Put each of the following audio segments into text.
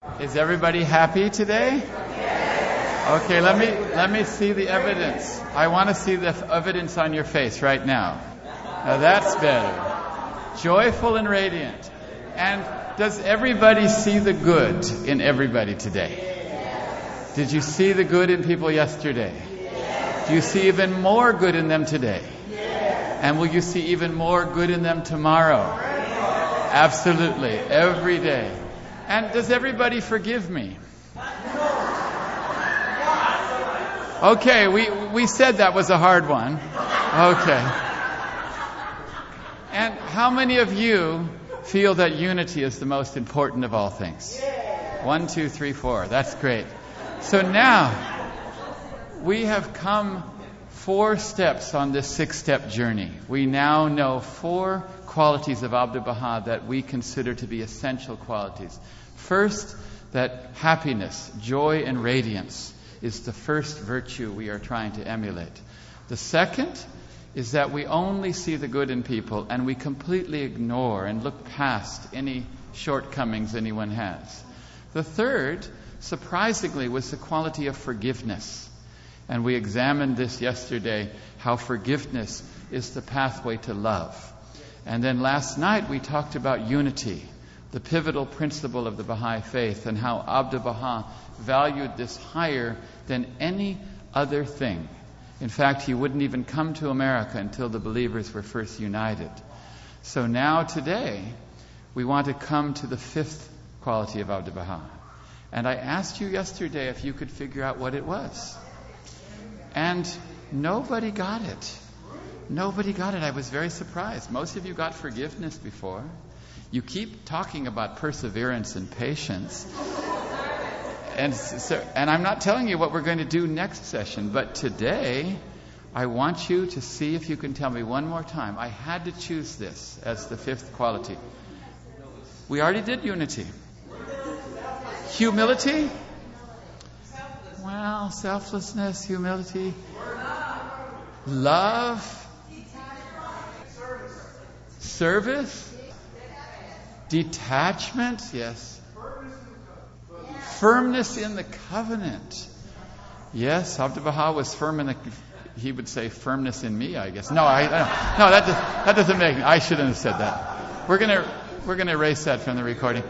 Is everybody happy today? Okay, let me see the evidence. I want to see the evidence on your face right now. Now that's better. Joyful and radiant. And does everybody see the good in everybody today? Did you see the good in people yesterday? Do you see even more good in them today? And will you see even more good in them tomorrow? Absolutely, every day. And does everybody forgive me? Okay, we said that was a hard one. Okay. And how many of you feel that unity is the most important of all things? 1, 2, 3, 4. That's great. So now, we have come 4 steps on this 6-step journey. We now know 4 qualities of Abdu'l-Baha that we consider to be essential qualities. First, that happiness, joy, and radiance is the first virtue we are trying to emulate. The second is that we only see the good in people and we completely ignore and look past any shortcomings anyone has. The third, surprisingly, was the quality of forgiveness. And we examined this yesterday, how forgiveness is the pathway to love. And then last night we talked about unity, the pivotal principle of the Baha'i faith, and how Abdu'l-Baha valued this higher than any other thing. In fact, he wouldn't even come to America until the believers were first united. So now today, we want to come to the 5th quality of Abdu'l-Baha. And I asked you yesterday if you could figure out what it was. And nobody got it. Nobody got it. I was very surprised. Most of you got forgiveness before. You keep talking about perseverance and patience. And I'm not telling you what we're going to do next session, but today I want you to see if you can tell me one more time. I had to choose this as the 5th quality. We already did unity. Humility? Well, selflessness, humility. Love. Service. Detachment, yes. Firmness in the covenant. Yes, Abdu'l-Baha was firm in the... He would say firmness in me, I guess. No, that doesn't make... I shouldn't have said that. We're gonna erase that from the recording.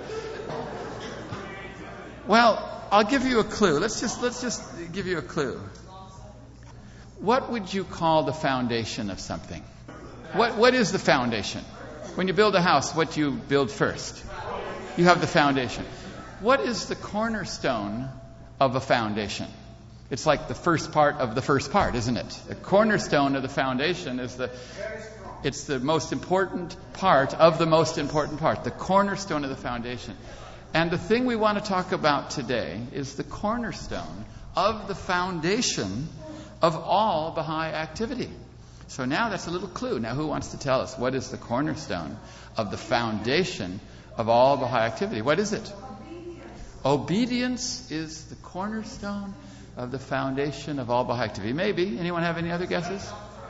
Well, I'll give you a clue. Let's just give you a clue. What would you call the foundation of something? What is the foundation? When you build a house, what do you build first? You have the foundation. What is the cornerstone of a foundation? It's like the first part of the first part, isn't it? The cornerstone of the foundation is it's the most important part of the most important part, the cornerstone of the foundation. And the thing we want to talk about today is the cornerstone of the foundation of all Baha'i activity. So now that's a little clue. Now who wants to tell us what is the cornerstone of the foundation of all Baha'i activity? What is it? Obedience is the cornerstone of the foundation of all Baha'i activity. Maybe. Anyone have any other guesses?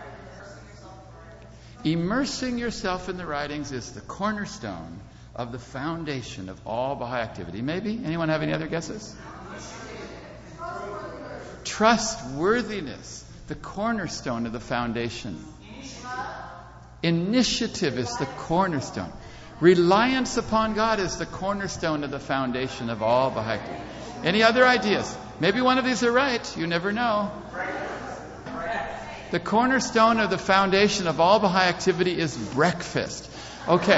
Immersing yourself in the writings is the cornerstone of the foundation of all Baha'i activity. Maybe. Anyone have any other guesses? Trustworthiness, the cornerstone of the foundation. Initiative is the cornerstone. Reliance upon God is the cornerstone of the foundation of all Baha'i activity. Any other ideas? Maybe one of these are right. You never know. The cornerstone of the foundation of all Baha'i activity is breakfast. Okay.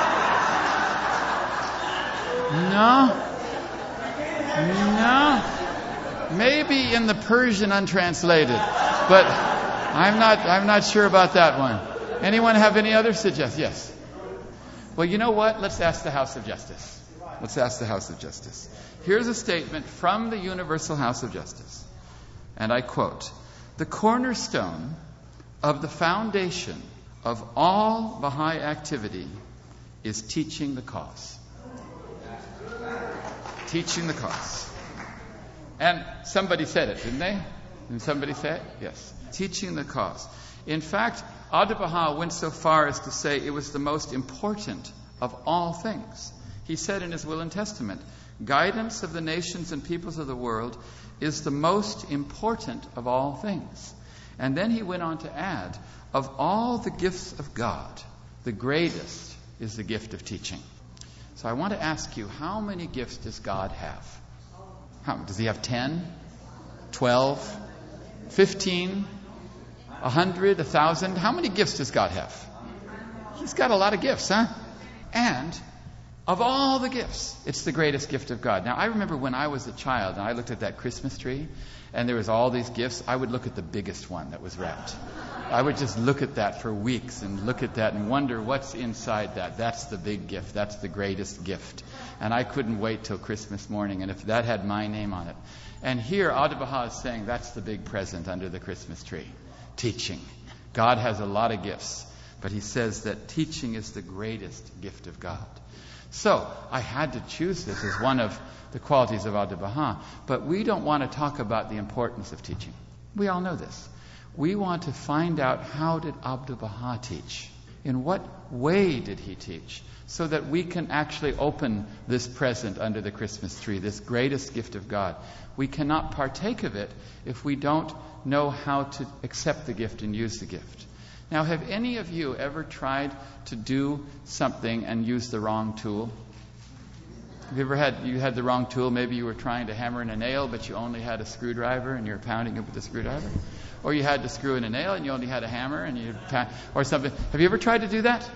No. Maybe in the Persian untranslated, but I'm not sure about that one. Anyone have any other suggestions? Yes. Well, you know what? Let's ask the House of Justice. Let's ask the House of Justice. Here's a statement from the Universal House of Justice. And I quote, "The cornerstone of the foundation of all Baha'i activity is teaching the cause." Teaching the cause. And somebody said it, didn't they? Didn't somebody say it? Yes. Teaching the cause. In fact, Abdu'l-Baha went so far as to say it was the most important of all things. He said in his will and testament, guidance of the nations and peoples of the world is the most important of all things. And then he went on to add, of all the gifts of God, the greatest is the gift of teaching. So I want to ask you, how many gifts does God have? Does he have 10, 12, 15, 100, 1,000? How many gifts does God have? He's got a lot of gifts, huh? And of all the gifts, it's the greatest gift of God. Now, I remember when I was a child and I looked at that Christmas tree and there was all these gifts, I would look at the biggest one that was wrapped. I would just look at that for weeks and look at that and wonder what's inside that. That's the big gift. That's the greatest gift. And I couldn't wait till Christmas morning, and if that had my name on it. And here, Abdu'l-Baha is saying that's the big present under the Christmas tree. Teaching. God has a lot of gifts, but he says that teaching is the greatest gift of God. So, I had to choose this as one of the qualities of Abdu'l-Baha, but we don't want to talk about the importance of teaching. We all know this. We want to find out, how did Abdu'l-Baha teach? In what way did he teach? So that we can actually open this present under the Christmas tree, this greatest gift of God. We cannot partake of it if we don't know how to accept the gift and use the gift. Now, have any of you ever tried to do something and use the wrong tool? Have you ever had the wrong tool? Maybe you were trying to hammer in a nail, but you only had a screwdriver and you're pounding it with a screwdriver. Or you had to screw in a nail and you only had a hammer and or something. Have you ever tried to do that?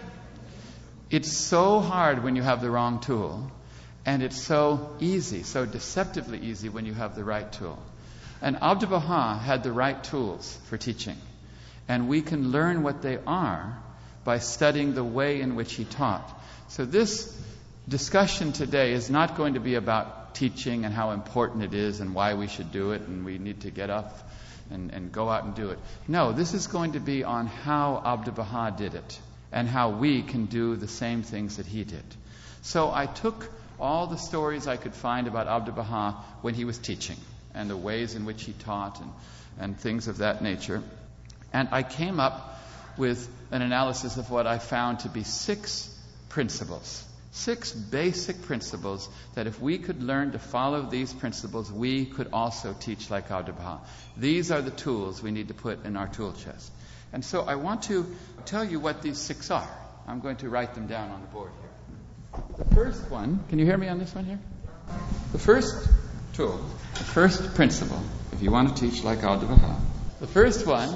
It's so hard when you have the wrong tool. And it's so easy, so deceptively easy when you have the right tool. And Abdu'l-Baha had the right tools for teaching. And we can learn what they are by studying the way in which he taught. So this discussion today is not going to be about teaching and how important it is and why we should do it and we need to get up and go out and do it. No, this is going to be on how Abdu'l-Baha did it and how we can do the same things that he did. So I took all the stories I could find about Abdu'l-Baha when he was teaching and the ways in which he taught and things of that nature. And I came up with an analysis of what I found to be 6 principles. 6 basic principles that if we could learn to follow these principles, we could also teach like Abdu'l-Baha. These are the tools we need to put in our tool chest. And so I want to tell you what these 6 are. I'm going to write them down on the board here. The first one, can you hear me on this one here? The first tool, the first principle, if you want to teach like Abdu'l-Baha, the first one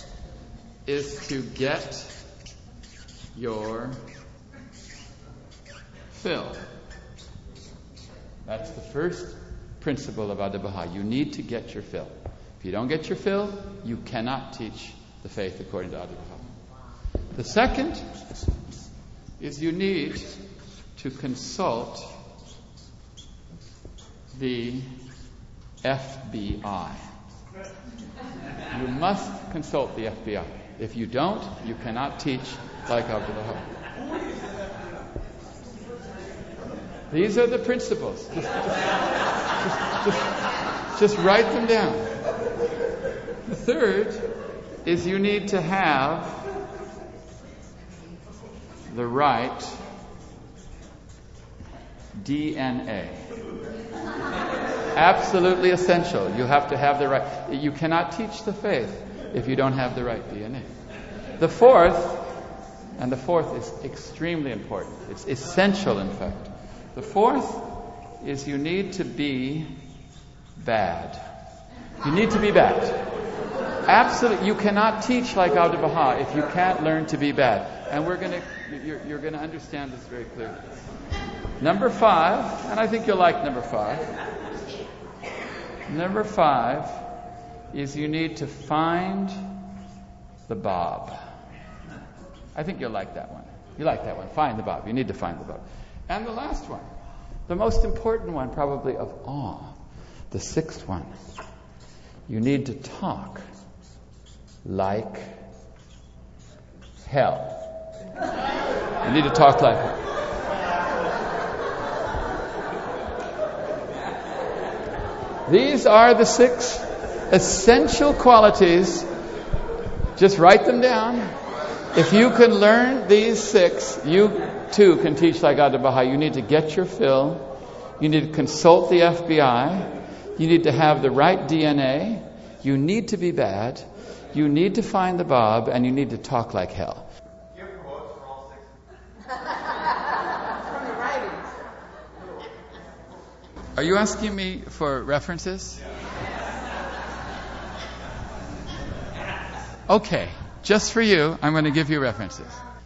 is to get your fill. That's the first principle of Abdu'l-Baha. You need to get your fill. If you don't get your fill, you cannot teach the faith according to Abdu'l-Baha. The second is you need to consult the FBI. You must consult the FBI. If you don't, you cannot teach like Abdu'l-Baha. These are the principles. Just write them down. The third is you need to have the right DNA. Absolutely essential. You have to have the right. You cannot teach the faith if you don't have the right DNA. The fourth is extremely important. It's essential, in fact. The fourth is you need to be bad. You need to be bad. Absolutely. You cannot teach like Abdu'l-Baha if you can't learn to be bad. And you're going to understand this very clearly. Number 5, and I think you'll like number 5. Number 5 is you need to find the Bab. I think you'll like that one. You like that one. Find the Bab. You need to find the Bab. And the last one, the most important one probably of all, the 6th one, you need to talk like hell. You need to talk like hell. These are the 6 essential qualities. Just write them down. If you can learn these 6, you too can teach like Abdu'l-Baha. You need to get your fill. You need to consult the FBI. You need to have the right DNA. You need to be bad. You need to find the Bob, and you need to talk like hell. Give votes for all 6. From the writings. Are you asking me for references? Okay, just for you, I'm going to give you references.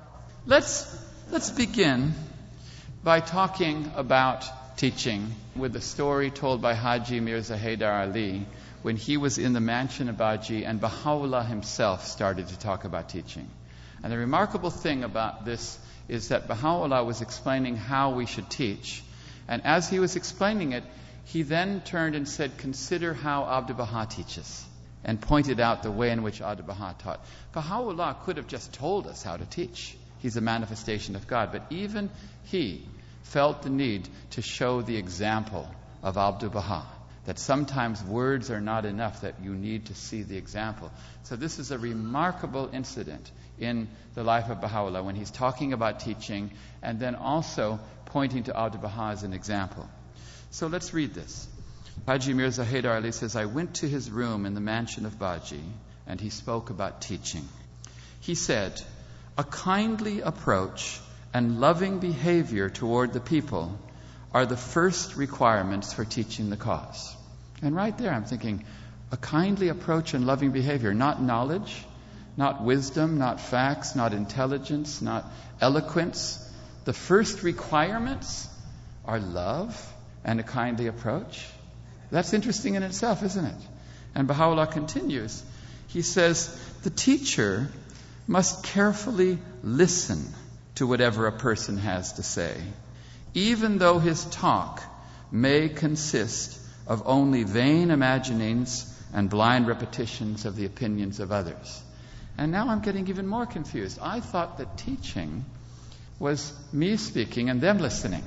Let's begin by talking about teaching with a story told by Haji Mirza Haidar Ali when he was in the mansion of Baji and Baha'u'llah himself started to talk about teaching. And the remarkable thing about this is that Baha'u'llah was explaining how we should teach. And as he was explaining it, he then turned and said, consider how Abdu'l-Baha teaches, and pointed out the way in which Abdu'l-Baha taught. Baha'u'llah could have just told us how to teach. He's a manifestation of God. But even he felt the need to show the example of Abdu'l-Baha, that sometimes words are not enough, that you need to see the example. So this is a remarkable incident in the life of Baha'u'llah when he's talking about teaching and then also pointing to Abdu'l-Baha as an example. So let's read this. Haji Mirza Haidar Ali says, I went to his room in the mansion of Baji and he spoke about teaching. He said, a kindly approach and loving behavior toward the people are the first requirements for teaching the cause. And right there I'm thinking, a kindly approach and loving behavior, not knowledge, not wisdom, not facts, not intelligence, not eloquence. The first requirements are love and a kindly approach. That's interesting in itself, isn't it? And Baha'u'llah continues. He says, the teacher must carefully listen to whatever a person has to say, even though his talk may consist of only vain imaginings and blind repetitions of the opinions of others. And now I'm getting even more confused. I thought that teaching was me speaking and them listening.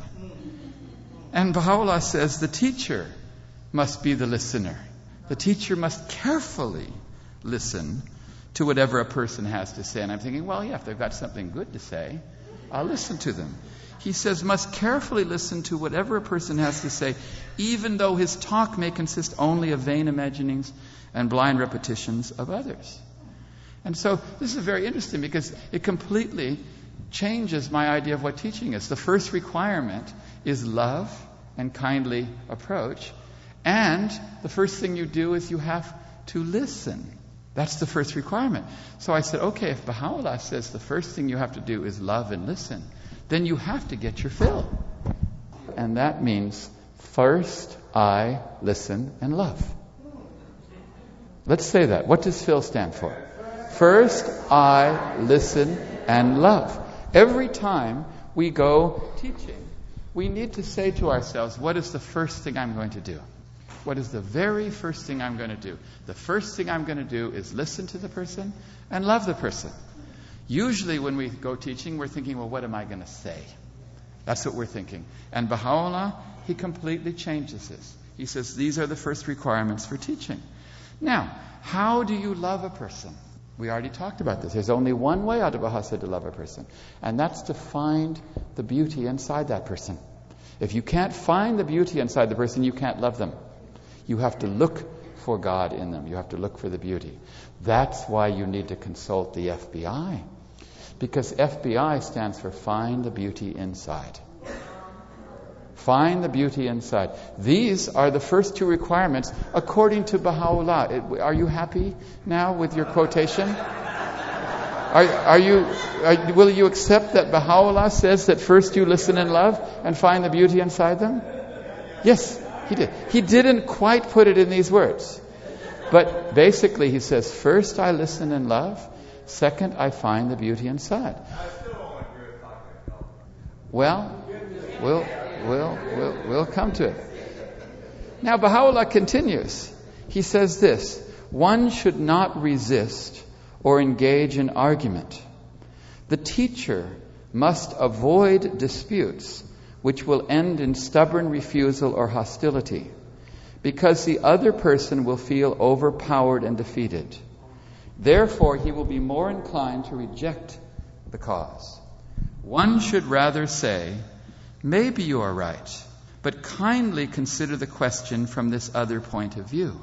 And Baha'u'llah says the teacher must be the listener. The teacher must carefully listen to whatever a person has to say. And I'm thinking, well, yeah, if they've got something good to say, I'll listen to them. He says, must carefully listen to whatever a person has to say, even though his talk may consist only of vain imaginings and blind repetitions of others. And so this is very interesting because it completely changes my idea of what teaching is. The first requirement is love and kindly approach. And the first thing you do is you have to listen. That's the first requirement. So I said, okay, if Baha'u'llah says the first thing you have to do is love and listen, then you have to get your fill. And that means first I listen and love. Let's say that. What does fill stand for? First I listen and love. Every time we go teaching, we need to say to ourselves, what is the first thing I'm going to do? What is the very first thing I'm going to do? The first thing I'm going to do is listen to the person and love the person. Usually when we go teaching, we're thinking, well, what am I going to say? That's what we're thinking. And Baha'u'llah, he completely changes this. He says these are the first requirements for teaching. Now, how do you love a person? We already talked about this. There's only one way, Abdu'l-Baha said, to love a person. And that's to find the beauty inside that person. If you can't find the beauty inside the person, you can't love them. You have to look for God in them. You have to look for the beauty. That's why you need to consult the FBI. Because FBI stands for Find the Beauty Inside. Find the beauty inside. These are the first two requirements according to Baha'u'llah. Are you happy now with your quotation? Will you accept that Baha'u'llah says that first you listen and love and find the beauty inside them? Yes, he did. He didn't quite put it in these words. But basically he says, first I listen and love. Second, I find the beauty inside. I still don't agree with talking about. Well, we'll come to it. Now Baha'u'llah continues. He says this, one should not resist or engage in argument. The teacher must avoid disputes which will end in stubborn refusal or hostility, because the other person will feel overpowered and defeated. Therefore, he will be more inclined to reject the cause. One should rather say, maybe you are right, but kindly consider the question from this other point of view.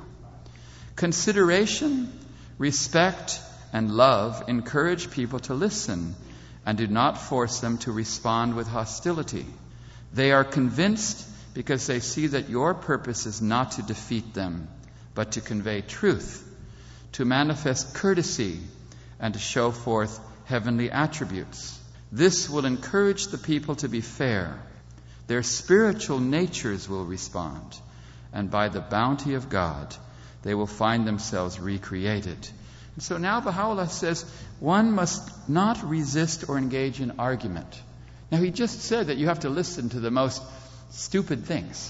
Consideration, respect, and love encourage people to listen and do not force them to respond with hostility. They are convinced because they see that your purpose is not to defeat them, but to convey truth, to manifest courtesy, and to show forth heavenly attributes. This will encourage the people to be fair. Their spiritual natures will respond, and by the bounty of God, they will find themselves recreated. And so now Baha'u'llah says, one must not resist or engage in argument. Now he just said that you have to listen to the most stupid things.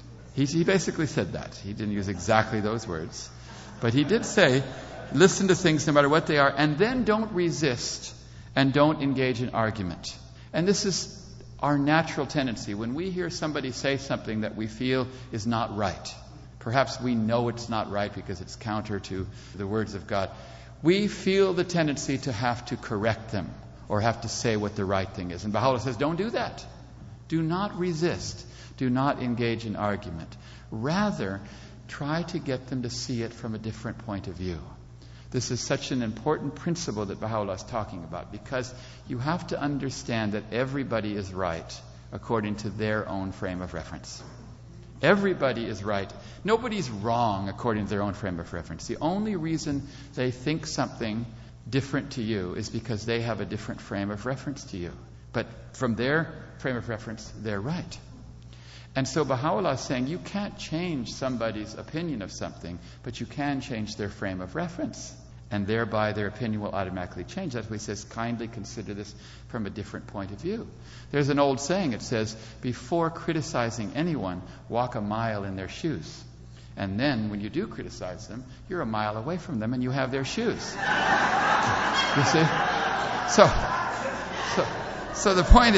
He basically said that. He didn't use exactly those words. But he did say, listen to things no matter what they are, and then don't resist and don't engage in argument. And this is our natural tendency. When we hear somebody say something that we feel is not right, perhaps we know it's not right because it's counter to the words of God, we feel the tendency to have to correct them or have to say what the right thing is. And Baha'u'llah says, don't do that. Do not resist. Do not engage in argument. Rather, try to get them to see it from a different point of view. This is such an important principle that Baha'u'llah is talking about, because you have to understand that everybody is right according to their own frame of reference. Everybody is right. Nobody's wrong according to their own frame of reference. The only reason they think something different to you is because they have a different frame of reference to you. But from their frame of reference, they're right. And so Baha'u'llah is saying you can't change somebody's opinion of something, but you can change their frame of reference. And thereby their opinion will automatically change. That's why he says, kindly consider this from a different point of view. There's an old saying, it says, before criticizing anyone, walk a mile in their shoes. And then when you do criticize them, you're a mile away from them and you have their shoes. You see? So the point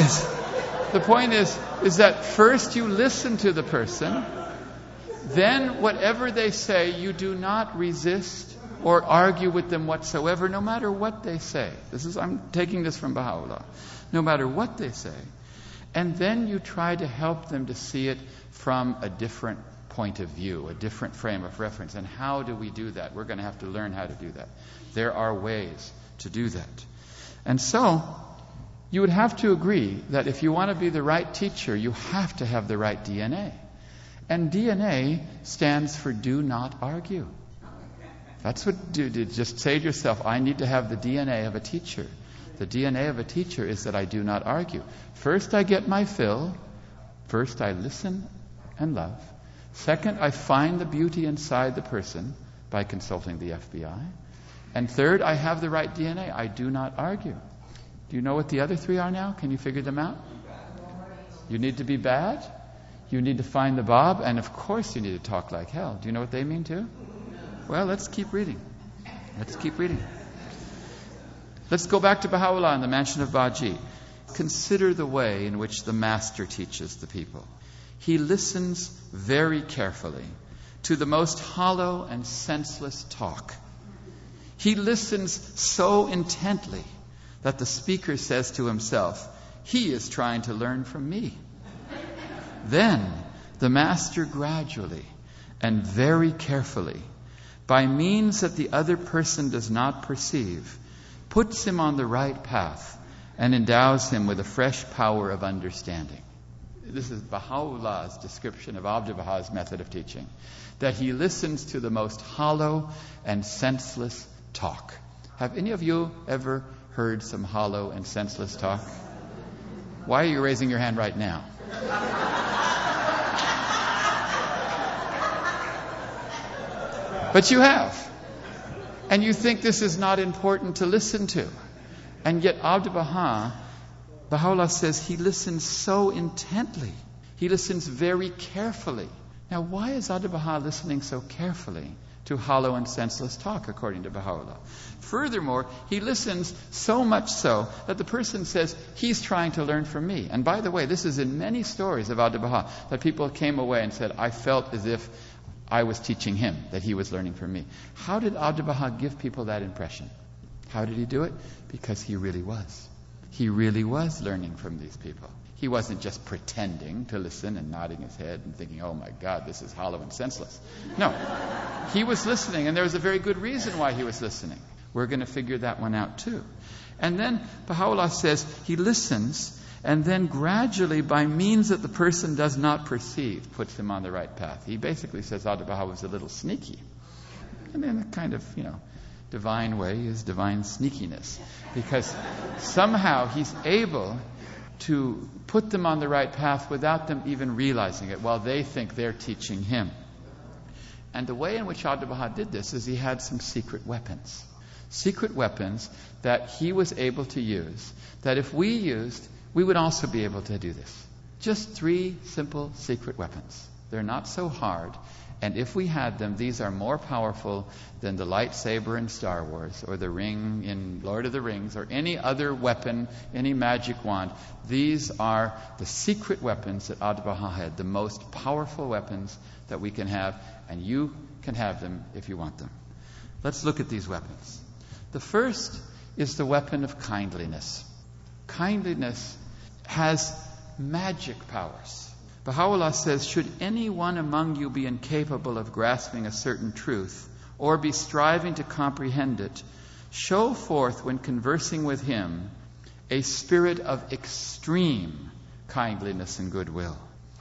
is that first you listen to the person, then whatever they say, you do not resist or argue with them whatsoever, no matter what they say. I'm taking this from Baha'u'llah. No matter what they say. And then you try to help them to see it from a different point of view, a different frame of reference. And how do we do that? We're going to have to learn how to do that. There are ways to do that. And so, you would have to agree that if you want to be the right teacher, you have to have the right DNA. And DNA stands for do not argue. That's what just say to yourself, I need to have the DNA of a teacher. The DNA of a teacher is that I do not argue. First, I get my fill. First, I listen and love. Second, I find the beauty inside the person by consulting the FBI. And third, I have the right DNA. I do not argue. Do you know what the other three are now? Can you figure them out? You need to be bad. You need to find the Bob. And of course, you need to talk like hell. Do you know what they mean too? Well, let's keep reading. Let's go back to Baha'u'llah in the mansion of Baji. Consider the way in which the Master teaches the people. He listens very carefully to the most hollow and senseless talk. He listens so intently that the speaker says to himself, he is trying to learn from me. Then the Master gradually and very carefully, by means that the other person does not perceive, puts him on the right path and endows him with a fresh power of understanding. This is Baha'u'llah's description of Abdu'l-Baha's method of teaching. That he listens to the most hollow and senseless talk. Have any of you ever heard some hollow and senseless talk? Why are you raising your hand right now? But you have. And you think this is not important to listen to. And yet Abdu'l-Baha, Baha'u'llah says he listens so intently. He listens very carefully. Now why is Abdu'l-Baha listening so carefully to hollow and senseless talk, according to Baha'u'llah? Furthermore, he listens so much so that the person says, he's trying to learn from me. And by the way, this is in many stories of Abdu'l-Baha, that people came away and said, I felt as if I was teaching him, that he was learning from me. How did Abdu'l-Baha give people that impression? How did he do it? Because he really was. He really was learning from these people. He wasn't just pretending to listen and nodding his head and thinking, oh my God, this is hollow and senseless. No, he was listening, and there was a very good reason why he was listening. We're going to figure that one out too. And then Baha'u'llah says he listens, and then gradually, by means that the person does not perceive, puts him on the right path. He basically says Abdu'l-Baha was a little sneaky. And in a kind of, divine way is divine sneakiness. Because somehow he's able to put them on the right path without them even realizing it, while they think they're teaching him. And the way in which Abdu'l-Baha did this is he had some secret weapons. Secret weapons that he was able to use, that if we used, we would also be able to do this. Just 3 simple secret weapons. They're not so hard. And if we had them, these are more powerful than the lightsaber in Star Wars, or the ring in Lord of the Rings, or any other weapon, any magic wand. These are the secret weapons that Abdu'l-Baha had, the most powerful weapons that we can have, and you can have them if you want them. Let's look at these weapons. The first is the weapon of kindliness. Kindliness has magic powers. Baha'u'llah says, should anyone among you be incapable of grasping a certain truth, or be striving to comprehend it, show forth when conversing with him a spirit of extreme kindliness and goodwill.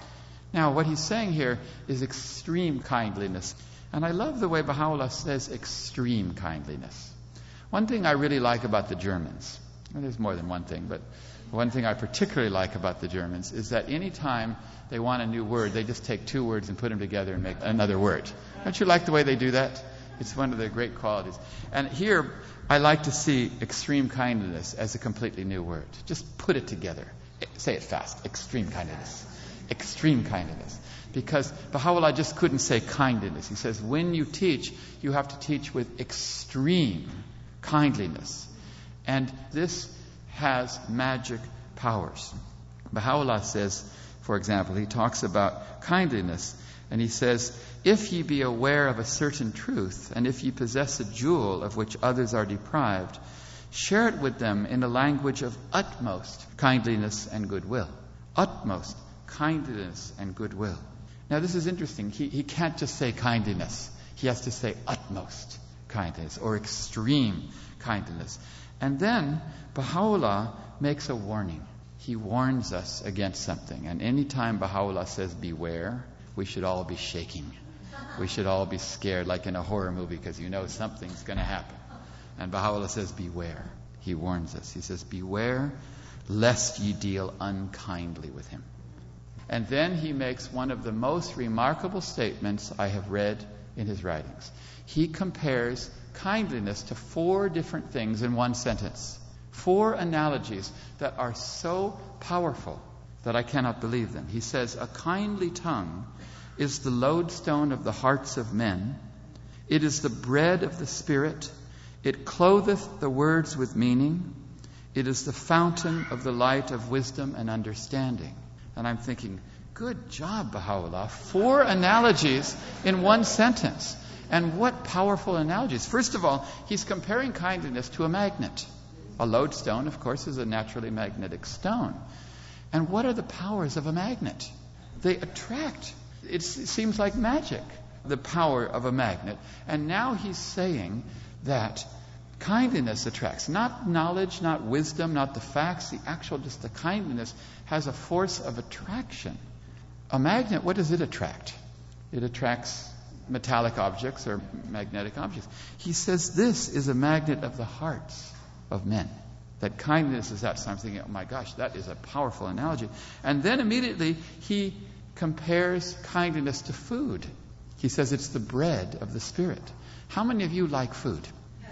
Now, what he's saying here is extreme kindliness. And I love the way Baha'u'llah says extreme kindliness. One thing I really like about the Germans, well, there's more than one thing, but one thing I particularly like about the Germans is that any time they want a new word, they just take 2 words and put them together and make another word. Don't you like the way they do that? It's one of their great qualities. And here, I like to see extreme kindness as a completely new word. Just put it together. Say it fast. Extreme kindness. Extreme kindness. Because Baha'u'llah just couldn't say kindness. He says, when you teach, you have to teach with extreme kindliness. And this has magic powers. Baha'u'llah says, for example, he talks about kindliness, and he says, if ye be aware of a certain truth, and if ye possess a jewel of which others are deprived, share it with them in a language of utmost kindliness and goodwill. Utmost kindliness and goodwill. Now this is interesting. He can't just say kindliness. He has to say utmost kindness or extreme kindness. And then Baha'u'llah makes a warning. He warns us against something. And any time Baha'u'llah says beware, we should all be shaking. We should all be scared, like in a horror movie, because you know something's going to happen. And Baha'u'llah says beware. He warns us. He says, beware lest ye deal unkindly with him. And then he makes one of the most remarkable statements I have read in his writings. He compares kindliness to 4 different things in one sentence. 4 analogies that are so powerful that I cannot believe them. He says, a kindly tongue is the lodestone of the hearts of men. It is the bread of the Spirit. It clotheth the words with meaning. It is the fountain of the light of wisdom and understanding. And I'm thinking, good job, Baha'u'llah. 4 analogies in one sentence. And what powerful analogies. First of all, he's comparing kindliness to a magnet. A lodestone, of course, is a naturally magnetic stone. And what are the powers of a magnet? They attract. It seems like magic, the power of a magnet. And now he's saying that kindliness attracts. Not knowledge, not wisdom, not the facts. The actual, just the kindliness has a force of attraction. A magnet, what does it attract? It attracts metallic objects or magnetic objects. He says this is a magnet of the hearts of men. That kindness is that. So I'm thinking, oh my gosh, that is a powerful analogy. And then immediately he compares kindliness to food. He says it's the bread of the Spirit. How many of you like food?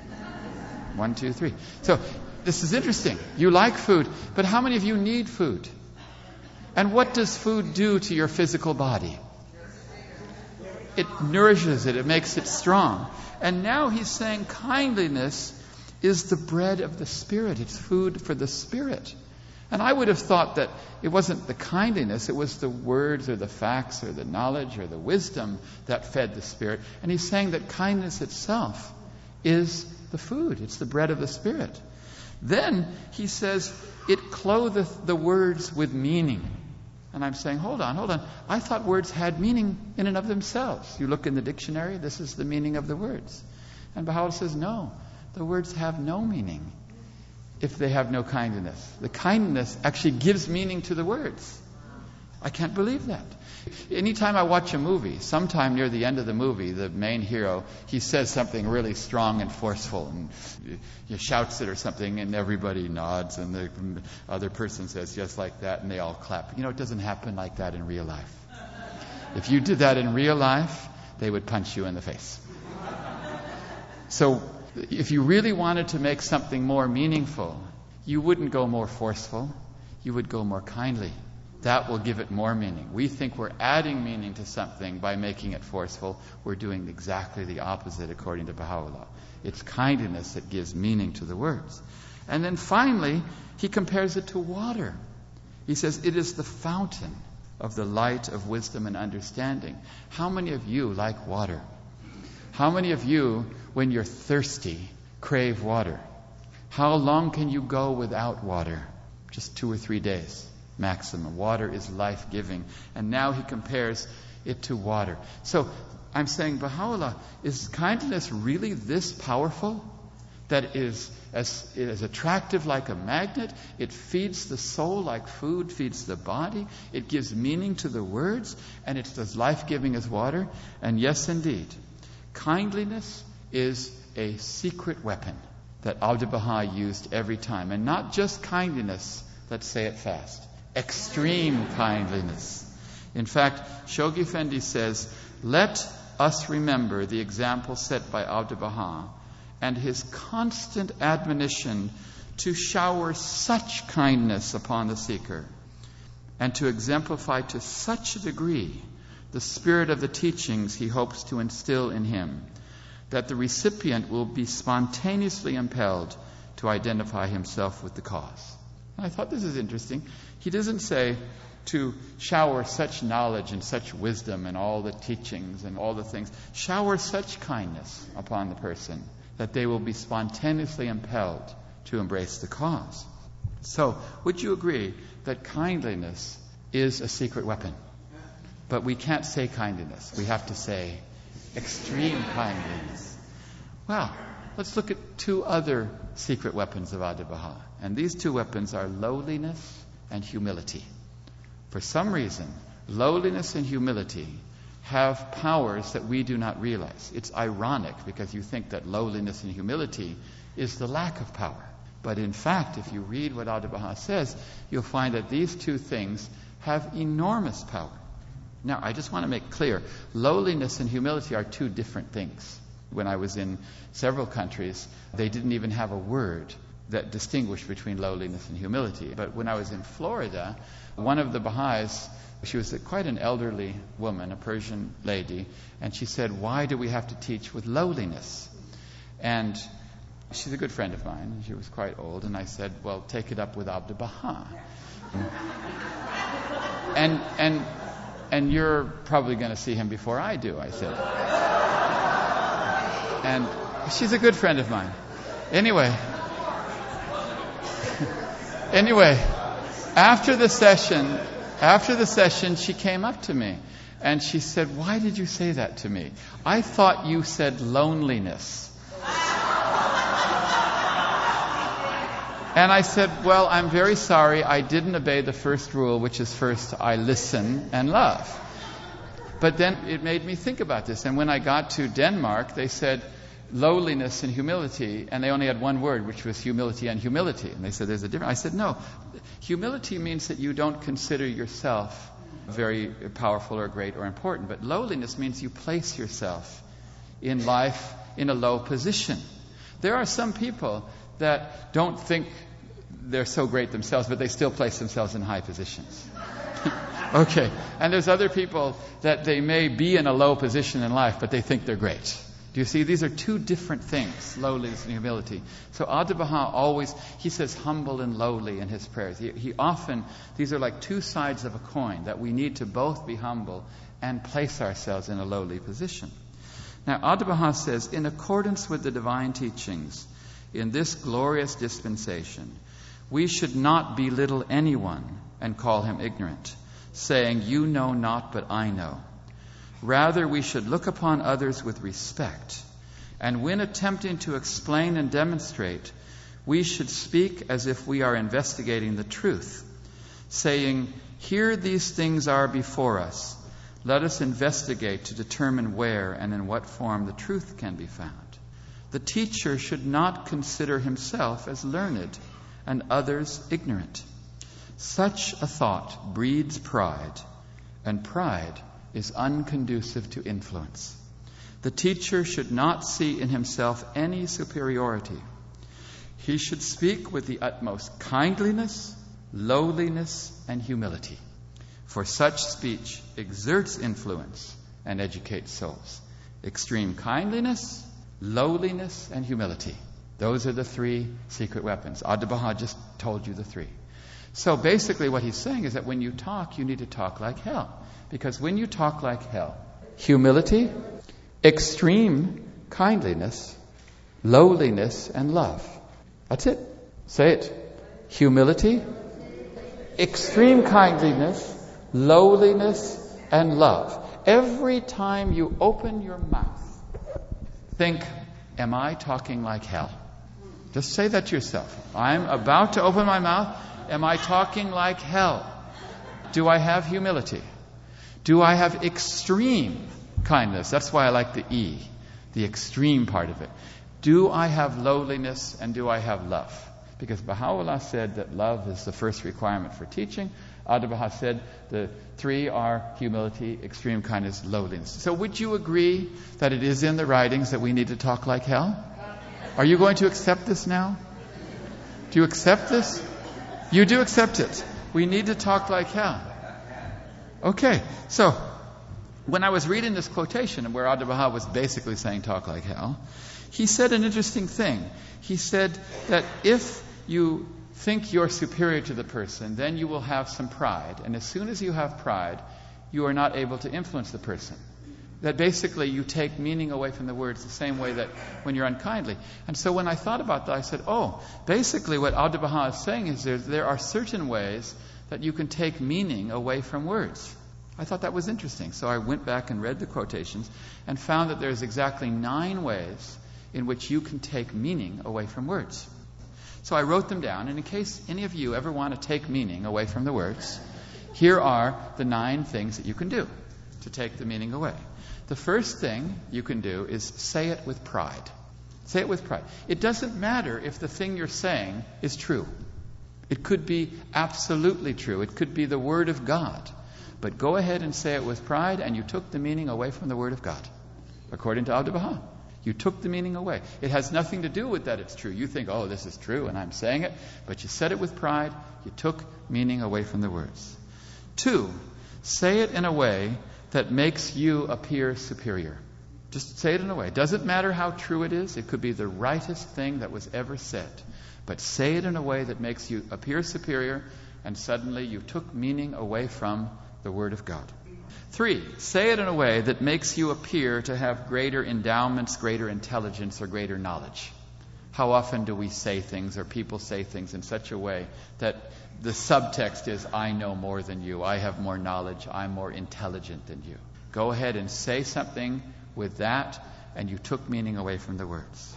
1, 2, 3. So this is interesting. You like food, but how many of you need food? And what does food do to your physical body? It nourishes it. It makes it strong. And now he's saying kindliness is the bread of the Spirit. It's food for the Spirit. And I would have thought that it wasn't the kindliness, it was the words or the facts or the knowledge or the wisdom that fed the Spirit. And he's saying that kindness itself is the food. It's the bread of the Spirit. Then he says, it clotheth the words with meaning. And I'm saying, hold on. I thought words had meaning in and of themselves. You look in the dictionary, this is the meaning of the words. And Baha'u'llah says, no, the words have no meaning if they have no kindness. The kindness actually gives meaning to the words. I can't believe that. Anytime I watch a movie, sometime near the end of the movie, the main hero, he says something really strong and forceful, and he shouts it or something, and everybody nods, and the other person says just like that, and they all clap. It doesn't happen like that in real life. If you did that in real life, they would punch you in the face. So if you really wanted to make something more meaningful, you wouldn't go more forceful, you would go more kindly. That will give it more meaning. We think we're adding meaning to something by making it forceful. We're doing exactly the opposite according to Baha'u'llah. It's kindness that gives meaning to the words. And then finally, he compares it to water. He says, it is the fountain of the light of wisdom and understanding. How many of you like water? How many of you, when you're thirsty, crave water? How long can you go without water? Just 2 or 3 days. Maximum. Water is life-giving. And now he compares it to water. So I'm saying, Baha'u'llah, is kindness really this powerful? That is as attractive like a magnet? It feeds the soul like food feeds the body? It gives meaning to the words? And it's as life-giving as water? And yes, indeed. Kindliness is a secret weapon that Abdu'l-Baha used every time. And not just kindliness, let's say it fast. Extreme kindliness. In fact, Shoghi Effendi says, let us remember the example set by Abdu'l-Baha and his constant admonition to shower such kindness upon the seeker and to exemplify to such a degree the spirit of the teachings he hopes to instill in him that the recipient will be spontaneously impelled to identify himself with the cause. And I thought this is interesting. He doesn't say to shower such knowledge and such wisdom and all the teachings and all the things. Shower such kindness upon the person that they will be spontaneously impelled to embrace the cause. So, would you agree that kindliness is a secret weapon? But we can't say kindliness. We have to say extreme kindliness. Well, let's look at 2 other secret weapons of Abdu'l-Baha. And these 2 weapons are lowliness and humility. For some reason, lowliness and humility have powers that we do not realize. It's ironic because you think that lowliness and humility is the lack of power. But in fact, if you read what Abdu'l-Baha says, you'll find that these 2 things have enormous power. Now, I just want to make clear, lowliness and humility are 2 different things. When I was in several countries, they didn't even have a word that distinguished between lowliness and humility. But when I was in Florida, one of the Baha'is, she was quite an elderly woman, a Persian lady, and she said, why do we have to teach with lowliness? And she's a good friend of mine. She was quite old, and I said, well, take it up with Abdu'l-Baha. And you're probably going to see him before I do, I said. And she's a good friend of mine. Anyway, after the session, she came up to me and she said, why did you say that to me? I thought you said loneliness. And I said, well, I'm very sorry. I didn't obey the first rule, which is first I listen and love. But then it made me think about this. And when I got to Denmark, they said lowliness and humility, and they only had one word, which was humility and humility. And they said there's a difference. I said, no. Humility means that you don't consider yourself very powerful or great or important. But lowliness means you place yourself in life in a low position. There are some people that don't think they're so great themselves, but they still place themselves in high positions. Okay. And there's other people that they may be in a low position in life, but they think they're great. Do you see? These are 2 different things, lowliness and humility. So Abdu'l-Baha always, he says humble and lowly in his prayers. He often, these are like 2 sides of a coin, that we need to both be humble and place ourselves in a lowly position. Now Abdu'l-Baha says, in accordance with the divine teachings, in this glorious dispensation, we should not belittle anyone and call him ignorant, saying, "You know not, but I know." Rather, we should look upon others with respect, and when attempting to explain and demonstrate, we should speak as if we are investigating the truth, saying, "Here these things are before us. Let us investigate to determine where and in what form the truth can be found." The teacher should not consider himself as learned and others ignorant. Such a thought breeds pride, and pride is unconducive to influence. The teacher should not see in himself any superiority. He should speak with the utmost kindliness, lowliness, and humility, for such speech exerts influence and educates souls. Extreme kindliness, lowliness, and humility. Those are the three secret weapons. Abdu'l-Baha just told you the three. So basically what he's saying is that when you talk, you need to talk like hell. Because when you talk like hell, humility, extreme kindliness, lowliness, and love. That's it. Say it. Humility, extreme kindliness, lowliness, and love. Every time you open your mouth, think, am I talking like hell? Just say that to yourself. I'm about to open my mouth. Am I talking like hell? Do I have humility? Do I have extreme kindness? That's why I like the E, the extreme part of it. Do I have lowliness and do I have love? Because Baha'u'llah said that love is the first requirement for teaching. Abdu'l-Baha said the three are humility, extreme kindness, lowliness. So would you agree that it is in the writings that we need to talk like hell? Are you going to accept this now? Do you accept this? You do accept it. We need to talk like hell. Okay, so when I was reading this quotation where Abdu'l-Baha was basically saying talk like hell, he said an interesting thing. He said that if you think you're superior to the person, then you will have some pride. And as soon as you have pride, you are not able to influence the person. That basically you take meaning away from the words the same way that when you're unkindly. And so when I thought about that, I said, basically what Abdu'l-Baha is saying is there are certain ways that you can take meaning away from words. I thought that was interesting. So I went back and read the quotations and found that there's exactly 9 ways in which you can take meaning away from words. So I wrote them down, and in case any of you ever want to take meaning away from the words, here are the 9 things that you can do to take the meaning away. The first thing you can do is say it with pride. Say it with pride. It doesn't matter if the thing you're saying is true. It could be absolutely true. It could be the Word of God. But go ahead and say it with pride, and you took the meaning away from the Word of God, according to Abdu'l-Baha. You took the meaning away. It has nothing to do with that it's true. You think, this is true, and I'm saying it. But you said it with pride. You took meaning away from the words. 2, say it in a way that makes you appear superior. Just say it in a way. It doesn't matter how true it is. It could be the rightest thing that was ever said. But say it in a way that makes you appear superior, and suddenly you took meaning away from the Word of God. 3, say it in a way that makes you appear to have greater endowments, greater intelligence, or greater knowledge. How often do we say things, or people say things in such a way that the subtext is, I know more than you, I have more knowledge, I'm more intelligent than you. Go ahead and say something with that, and you took meaning away from the words.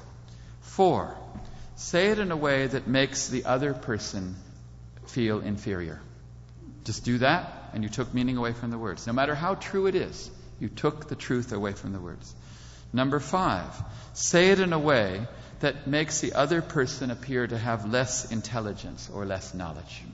4, say it in a way that makes the other person feel inferior. Just do that, and you took meaning away from the words. No matter how true it is, you took the truth away from the words. Number 5, say it in a way that makes the other person appear to have less intelligence or less knowledge.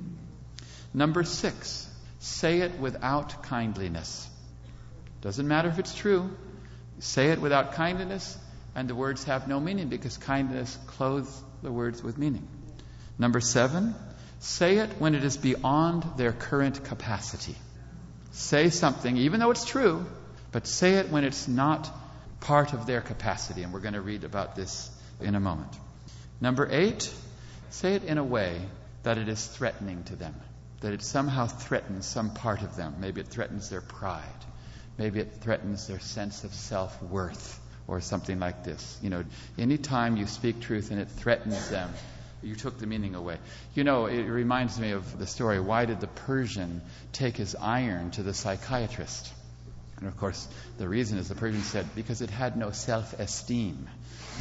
Number 6, say it without kindliness. Doesn't matter if it's true. Say it without kindliness, and the words have no meaning, because kindness clothes the words with meaning. Number 7, say it when it is beyond their current capacity. Say something, even though it's true, but say it when it's not part of their capacity. And we're going to read about this in a moment. Number 8, say it in a way that it is threatening to them, that it somehow threatens some part of them. Maybe it threatens their pride. Maybe it threatens their sense of self-worth or something like this. Anytime you speak truth and it threatens them, you took the meaning away. It reminds me of the story, why did the Persian take his iron to the psychiatrist? And of course, the reason is the Persian said, because it had no self-esteem.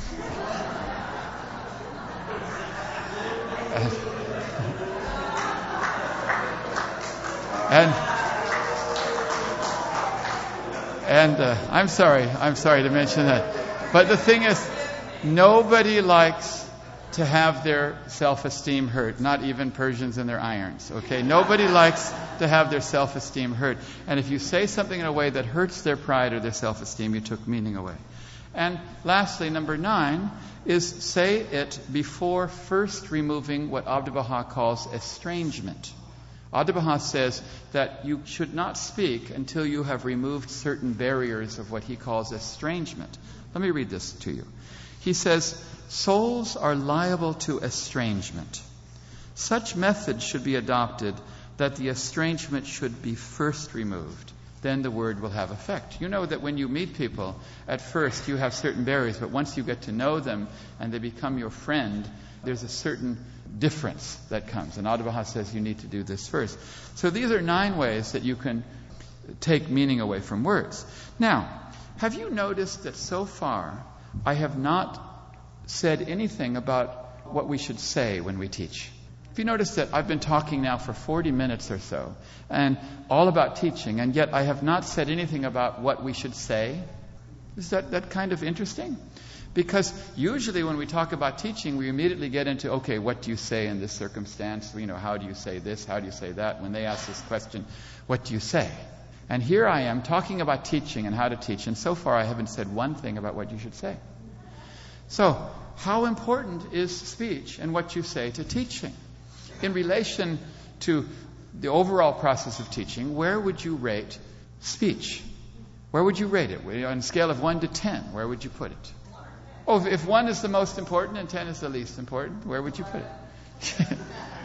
And I'm sorry to mention that. But the thing is, nobody likes to have their self-esteem hurt, not even Persians and their irons, okay? Nobody likes to have their self-esteem hurt. And if you say something in a way that hurts their pride or their self-esteem, you took meaning away. And lastly, number 9 is say it before first removing what Abdu'l-Baha calls estrangement. Abdu'l-Baha says that you should not speak until you have removed certain barriers of what he calls estrangement. Let me read this to you. He says, souls are liable to estrangement. Such methods should be adopted that the estrangement should be first removed. Then the word will have effect. You know that when you meet people, at first you have certain barriers, but once you get to know them and they become your friend, there's a certain difference that comes. And Abdu'l-Baha says you need to do this first. So these are 9 ways that you can take meaning away from words. Now, have you noticed that so far I have not said anything about what we should say when we teach? Have you noticed that I've been talking now for 40 minutes or so, and all about teaching, and yet I have not said anything about what we should say? Is that kind of interesting? Because usually when we talk about teaching, we immediately get into, okay, what do you say in this circumstance? How do you say this? How do you say that? When they ask this question, what do you say? And here I am talking about teaching and how to teach, and so far I haven't said one thing about what you should say. So, how important is speech and what you say to teaching? In relation to the overall process of teaching, where would you rate speech? Where would you rate it? On a scale of 1 to 10, where would you put it? Oh, if 1 is the most important and 10 is the least important, where would you put it?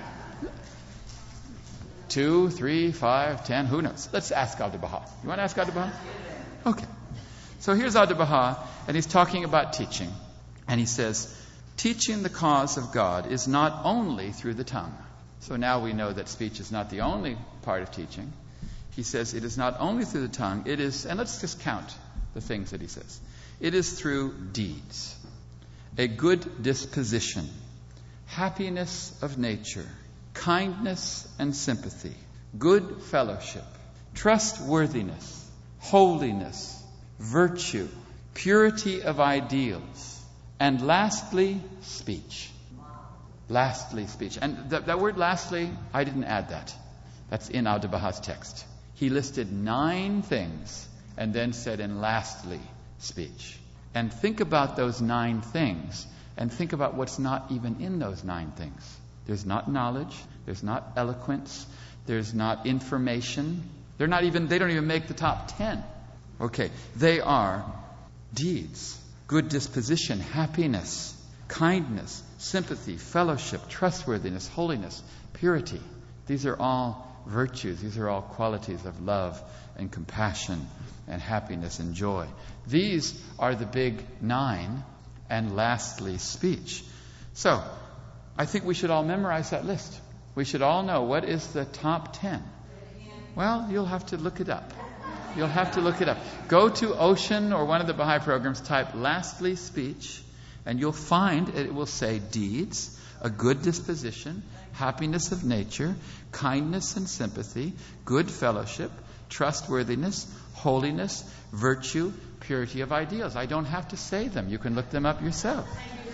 2, 3, 5, 10, who knows? Let's ask Abdu'l-Baha. You want to ask Abdu'l-Baha? Okay. So here's Abdu'l-Baha, and he's talking about teaching. And he says, teaching the cause of God is not only through the tongue. So now we know that speech is not the only part of teaching. He says it is not only through the tongue, it is, and let's just count the things that he says. It is through deeds, a good disposition, happiness of nature, kindness and sympathy, good fellowship, trustworthiness, holiness, virtue, purity of ideals, and lastly, speech. Lastly, speech. And that word lastly, I didn't add that. That's in Abdu'l-Baha's text. He listed 9 things and then said, and lastly, speech. And think about those 9 things and think about what's not even in those 9 things. There's not knowledge. There's not eloquence. There's not information. They don't even make the top 10. Okay. They are deeds, good disposition, happiness, kindness, sympathy, fellowship, trustworthiness, holiness, purity. These are all virtues. These are all qualities of love and compassion and happiness and joy. These are the big 9, and lastly, speech. So, I think we should all memorize that list. We should all know what is the top 10. Well, you'll have to look it up. You'll have to look it up. Go to Ocean or one of the Baha'i programs, type lastly speech, and you'll find it will say deeds, a good disposition, happiness of nature, kindness and sympathy, good fellowship, trustworthiness, holiness, virtue, purity of ideals. I don't have to say them. You can look them up yourself.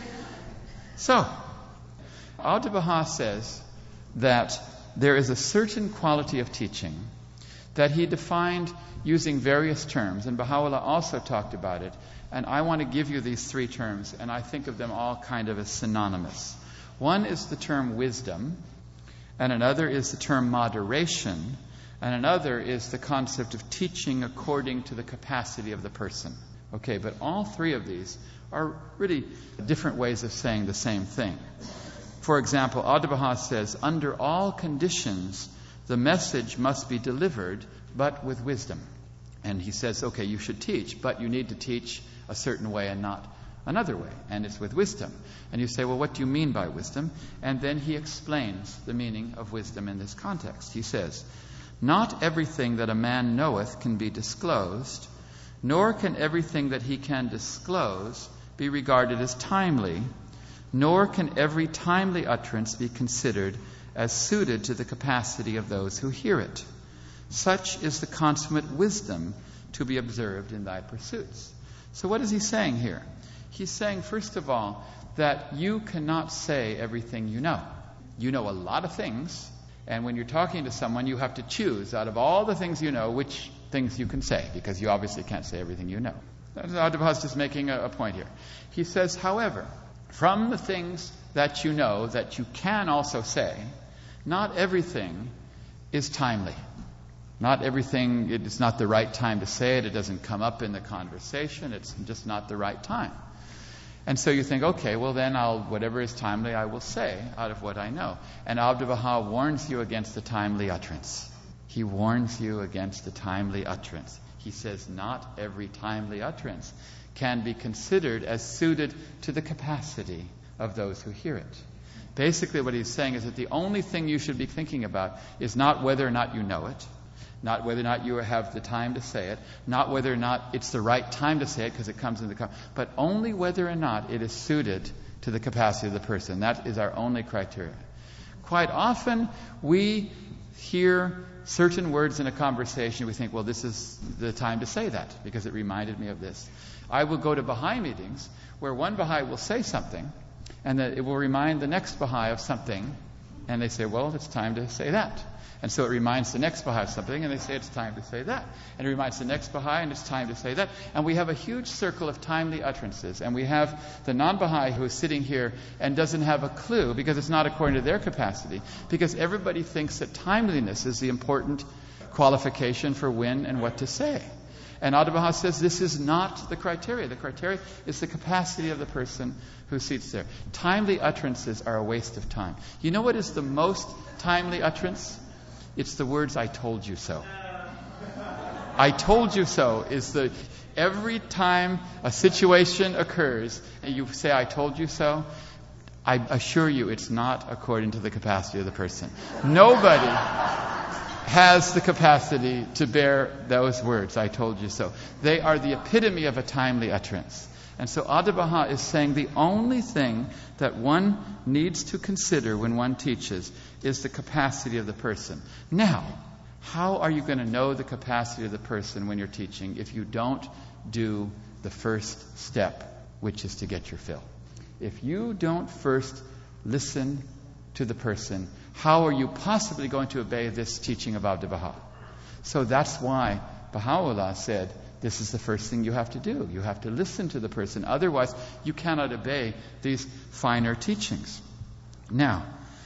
So, Abdu'l-Baha says that there is a certain quality of teaching that he defined using various terms, and Baha'u'llah also talked about it. And I want to give you these 3 terms, and I think of them all kind of as synonymous. One is the term wisdom, and another is the term moderation, and another is the concept of teaching according to the capacity of the person. Okay, but all 3 of these are really different ways of saying the same thing. For example, Abdu'l-Baha says, under all conditions, the message must be delivered, but with wisdom. And he says, okay, you should teach, but you need to teach a certain way and not another way, and it's with wisdom. And you say, well, what do you mean by wisdom? And then he explains the meaning of wisdom in this context. He says, not everything that a man knoweth can be disclosed, nor can everything that he can disclose be regarded as timely, nor can every timely utterance be considered as suited to the capacity of those who hear it. Such is the consummate wisdom to be observed in thy pursuits. So what is he saying here? He's saying, first of all, that you cannot say everything you know. You know a lot of things, and when you're talking to someone, you have to choose out of all the things you know which things you can say, because you obviously can't say everything you know. Adi-Vahha is just making a point here. He says, however, from the things that you know that you can also say, not everything is timely. Not everything, it's not the right time to say it. It doesn't come up in the conversation. It's just not the right time. And so you think, okay, well then whatever is timely I will say out of what I know. And Adi-Vahha warns you against the timely utterance. He warns you against the timely utterance. He says not every timely utterance can be considered as suited to the capacity of those who hear it. Basically what he's saying is that the only thing you should be thinking about is not whether or not you know it, not whether or not you have the time to say it, not whether or not it's the right time to say it because it comes in but only whether or not it is suited to the capacity of the person. That is our only criteria. Quite often we hear certain words in a conversation, we think, well, this is the time to say that because it reminded me of this. I will go to Baha'i meetings where one Baha'i will say something and that it will remind the next Baha'i of something, and they say, well, it's time to say that. And so it reminds the next Baha'i of something, and they say it's time to say that. And it reminds the next Baha'i, and it's time to say that. And we have a huge circle of timely utterances. And we have the non-Baha'i who is sitting here and doesn't have a clue because it's not according to their capacity. Because everybody thinks that timeliness is the important qualification for when and what to say. And Adi-Vahha says this is not the criteria. The criteria is the capacity of the person who sits there. Timely utterances are a waste of time. You know what is the most timely utterance? It's the words, I told you so. I told you so is every time a situation occurs and you say, I told you so, I assure you it's not according to the capacity of the person. Nobody has the capacity to bear those words, I told you so. They are the epitome of a timely utterance. And so Adi-Vahha is saying the only thing that one needs to consider when one teaches is the capacity of the person. Now, how are you going to know the capacity of the person when you're teaching if you don't do the first step, which is to get your fill? If you don't first listen to the person, how are you possibly going to obey this teaching of Adi-Vahha? So that's why Baha'u'llah said, this is the first thing you have to do. You have to listen to the person. Otherwise, you cannot obey these finer teachings. Now,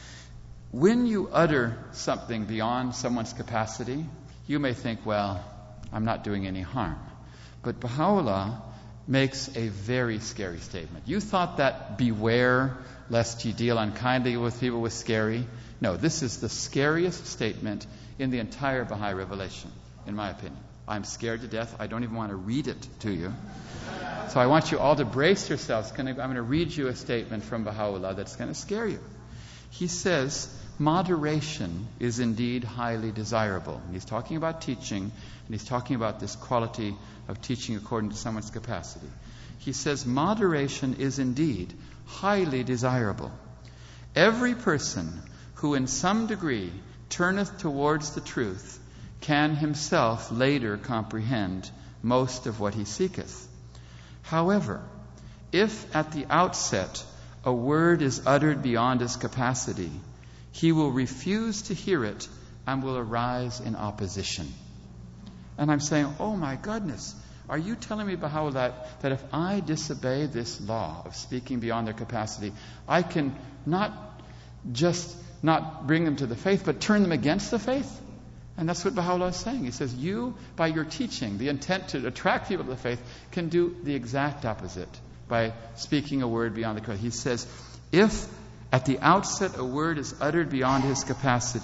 when you utter something beyond someone's capacity, you may think, well, I'm not doing any harm. But Baha'u'llah makes a very scary statement. You thought that beware lest ye deal unkindly with people was scary. No, this is the scariest statement in the entire Baha'i revelation, in my opinion. I'm scared to death. I don't even want to read it to you. So I want you all to brace yourselves. I'm going to read you a statement from Baha'u'llah that's going to scare you. He says, moderation is indeed highly desirable. And he's talking about teaching, and he's talking about this quality of teaching according to someone's capacity. He says, moderation is indeed highly desirable. Every person who in some degree turneth towards the truth can himself later comprehend most of what he seeketh. However, if at the outset a word is uttered beyond his capacity, he will refuse to hear it and will arise in opposition. And I'm saying, oh my goodness, are you telling me, Baha'u'llah, that if I disobey this law of speaking beyond their capacity, I can not just not bring them to the faith, but turn them against the faith? And that's what Baha'u'llah is saying. He says, you, by your teaching, the intent to attract people to the faith, can do the exact opposite by speaking a word beyond the capacity. He says, if at the outset a word is uttered beyond his capacity,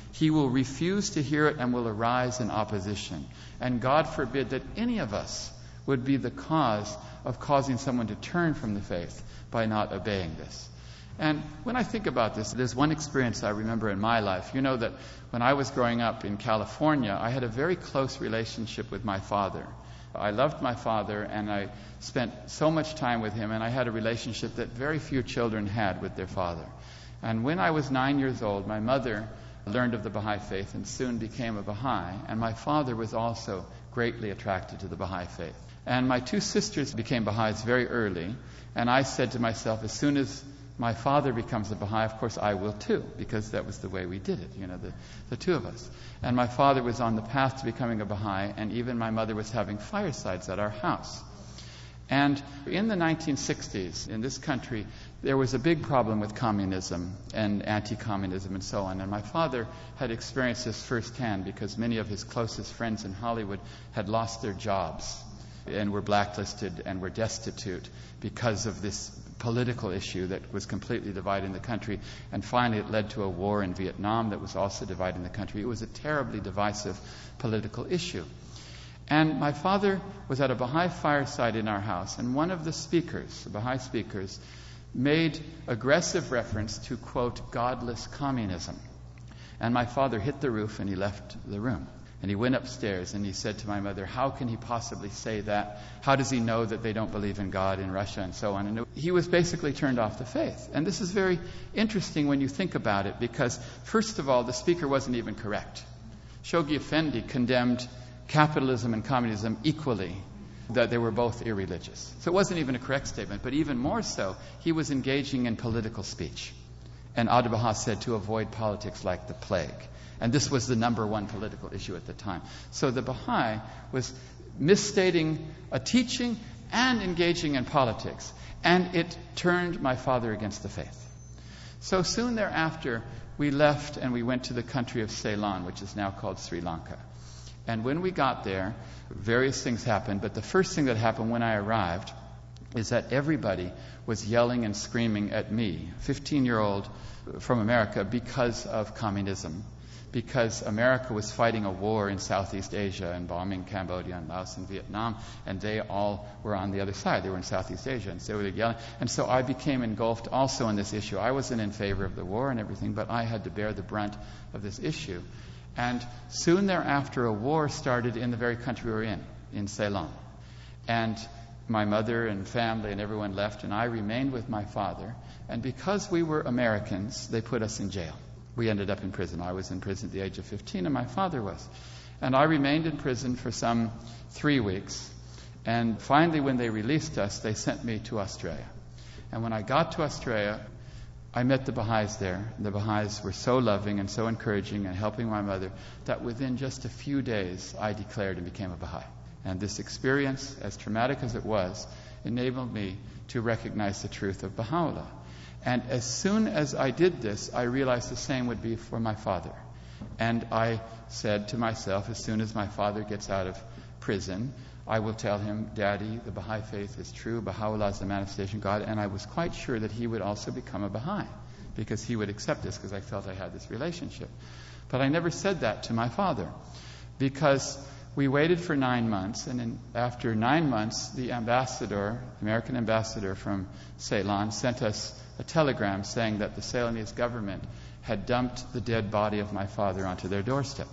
he will refuse to hear it and will arise in opposition. And God forbid that any of us would be the cause of causing someone to turn from the faith by not obeying this. And when I think about this, there's one experience I remember in my life. You know that when I was growing up in California, I had a very close relationship with my father. I loved my father, and I spent so much time with him, and I had a relationship that very few children had with their father. And when I was 9 years old, my mother learned of the Baha'i faith and soon became a Baha'i, and my father was also greatly attracted to the Baha'i faith. And my two sisters became Baha'is very early, and I said to myself, as soon as my father becomes a Baha'i, of course I will too, because that was the way we did it, the two of us. And my father was on the path to becoming a Baha'i, and even my mother was having firesides at our house. And in the 1960s, in this country, there was a big problem with communism and anti-communism and so on. And my father had experienced this firsthand because many of his closest friends in Hollywood had lost their jobs and were blacklisted and were destitute because of this political issue that was completely dividing the country. And finally it led to a war in Vietnam that was also dividing the country. It was a terribly divisive political issue. And my father was at a Baha'i fireside in our house, and one of the speakers, the Baha'i speakers, made aggressive reference to, quote, godless communism. And my father hit the roof and he left the room. And he went upstairs and he said to my mother, how can he possibly say that? How does he know that they don't believe in God in Russia and so on? And he was basically turned off the faith. And this is very interesting when you think about it, because first of all, the speaker wasn't even correct. Shoghi Effendi condemned capitalism and communism equally, that they were both irreligious. So it wasn't even a correct statement, but even more so, he was engaging in political speech. And Abdu'l-Baha said to avoid politics like the plague. And this was the number one political issue at the time. So the Baha'i was misstating a teaching and engaging in politics. And it turned my father against the faith. So soon thereafter, we left and we went to the country of Ceylon, which is now called Sri Lanka. And when we got there, various things happened. But the first thing that happened when I arrived is that everybody was yelling and screaming at me, a 15-year-old from America, because of communism. Because America was fighting a war in Southeast Asia and bombing Cambodia and Laos and Vietnam, and they all were on the other side. They were in Southeast Asia, and so they were yelling. And so I became engulfed also in this issue. I wasn't in favor of the war and everything, but I had to bear the brunt of this issue. And soon thereafter, a war started in the very country we were in Ceylon. And my mother and family and everyone left, and I remained with my father. And because we were Americans, they put us in jail. We ended up in prison. I was in prison at the age of 15, and my father was. And I remained in prison for some 3 weeks. And finally, when they released us, they sent me to Australia. And when I got to Australia, I met the Baha'is there. The Baha'is were so loving and so encouraging and helping my mother that within just a few days, I declared and became a Baha'i. And this experience, as traumatic as it was, enabled me to recognize the truth of Baha'u'llah. And as soon as I did this, I realized the same would be for my father. And I said to myself, as soon as my father gets out of prison, I will tell him, Daddy, the Baha'i faith is true. Baha'u'llah is the manifestation of God. And I was quite sure that he would also become a Baha'i, because he would accept this, because I felt I had this relationship. But I never said that to my father, because we waited for 9 months. And after 9 months, the ambassador, the American ambassador from Ceylon, sent us a telegram saying that the Ceylonese government had dumped the dead body of my father onto their doorstep.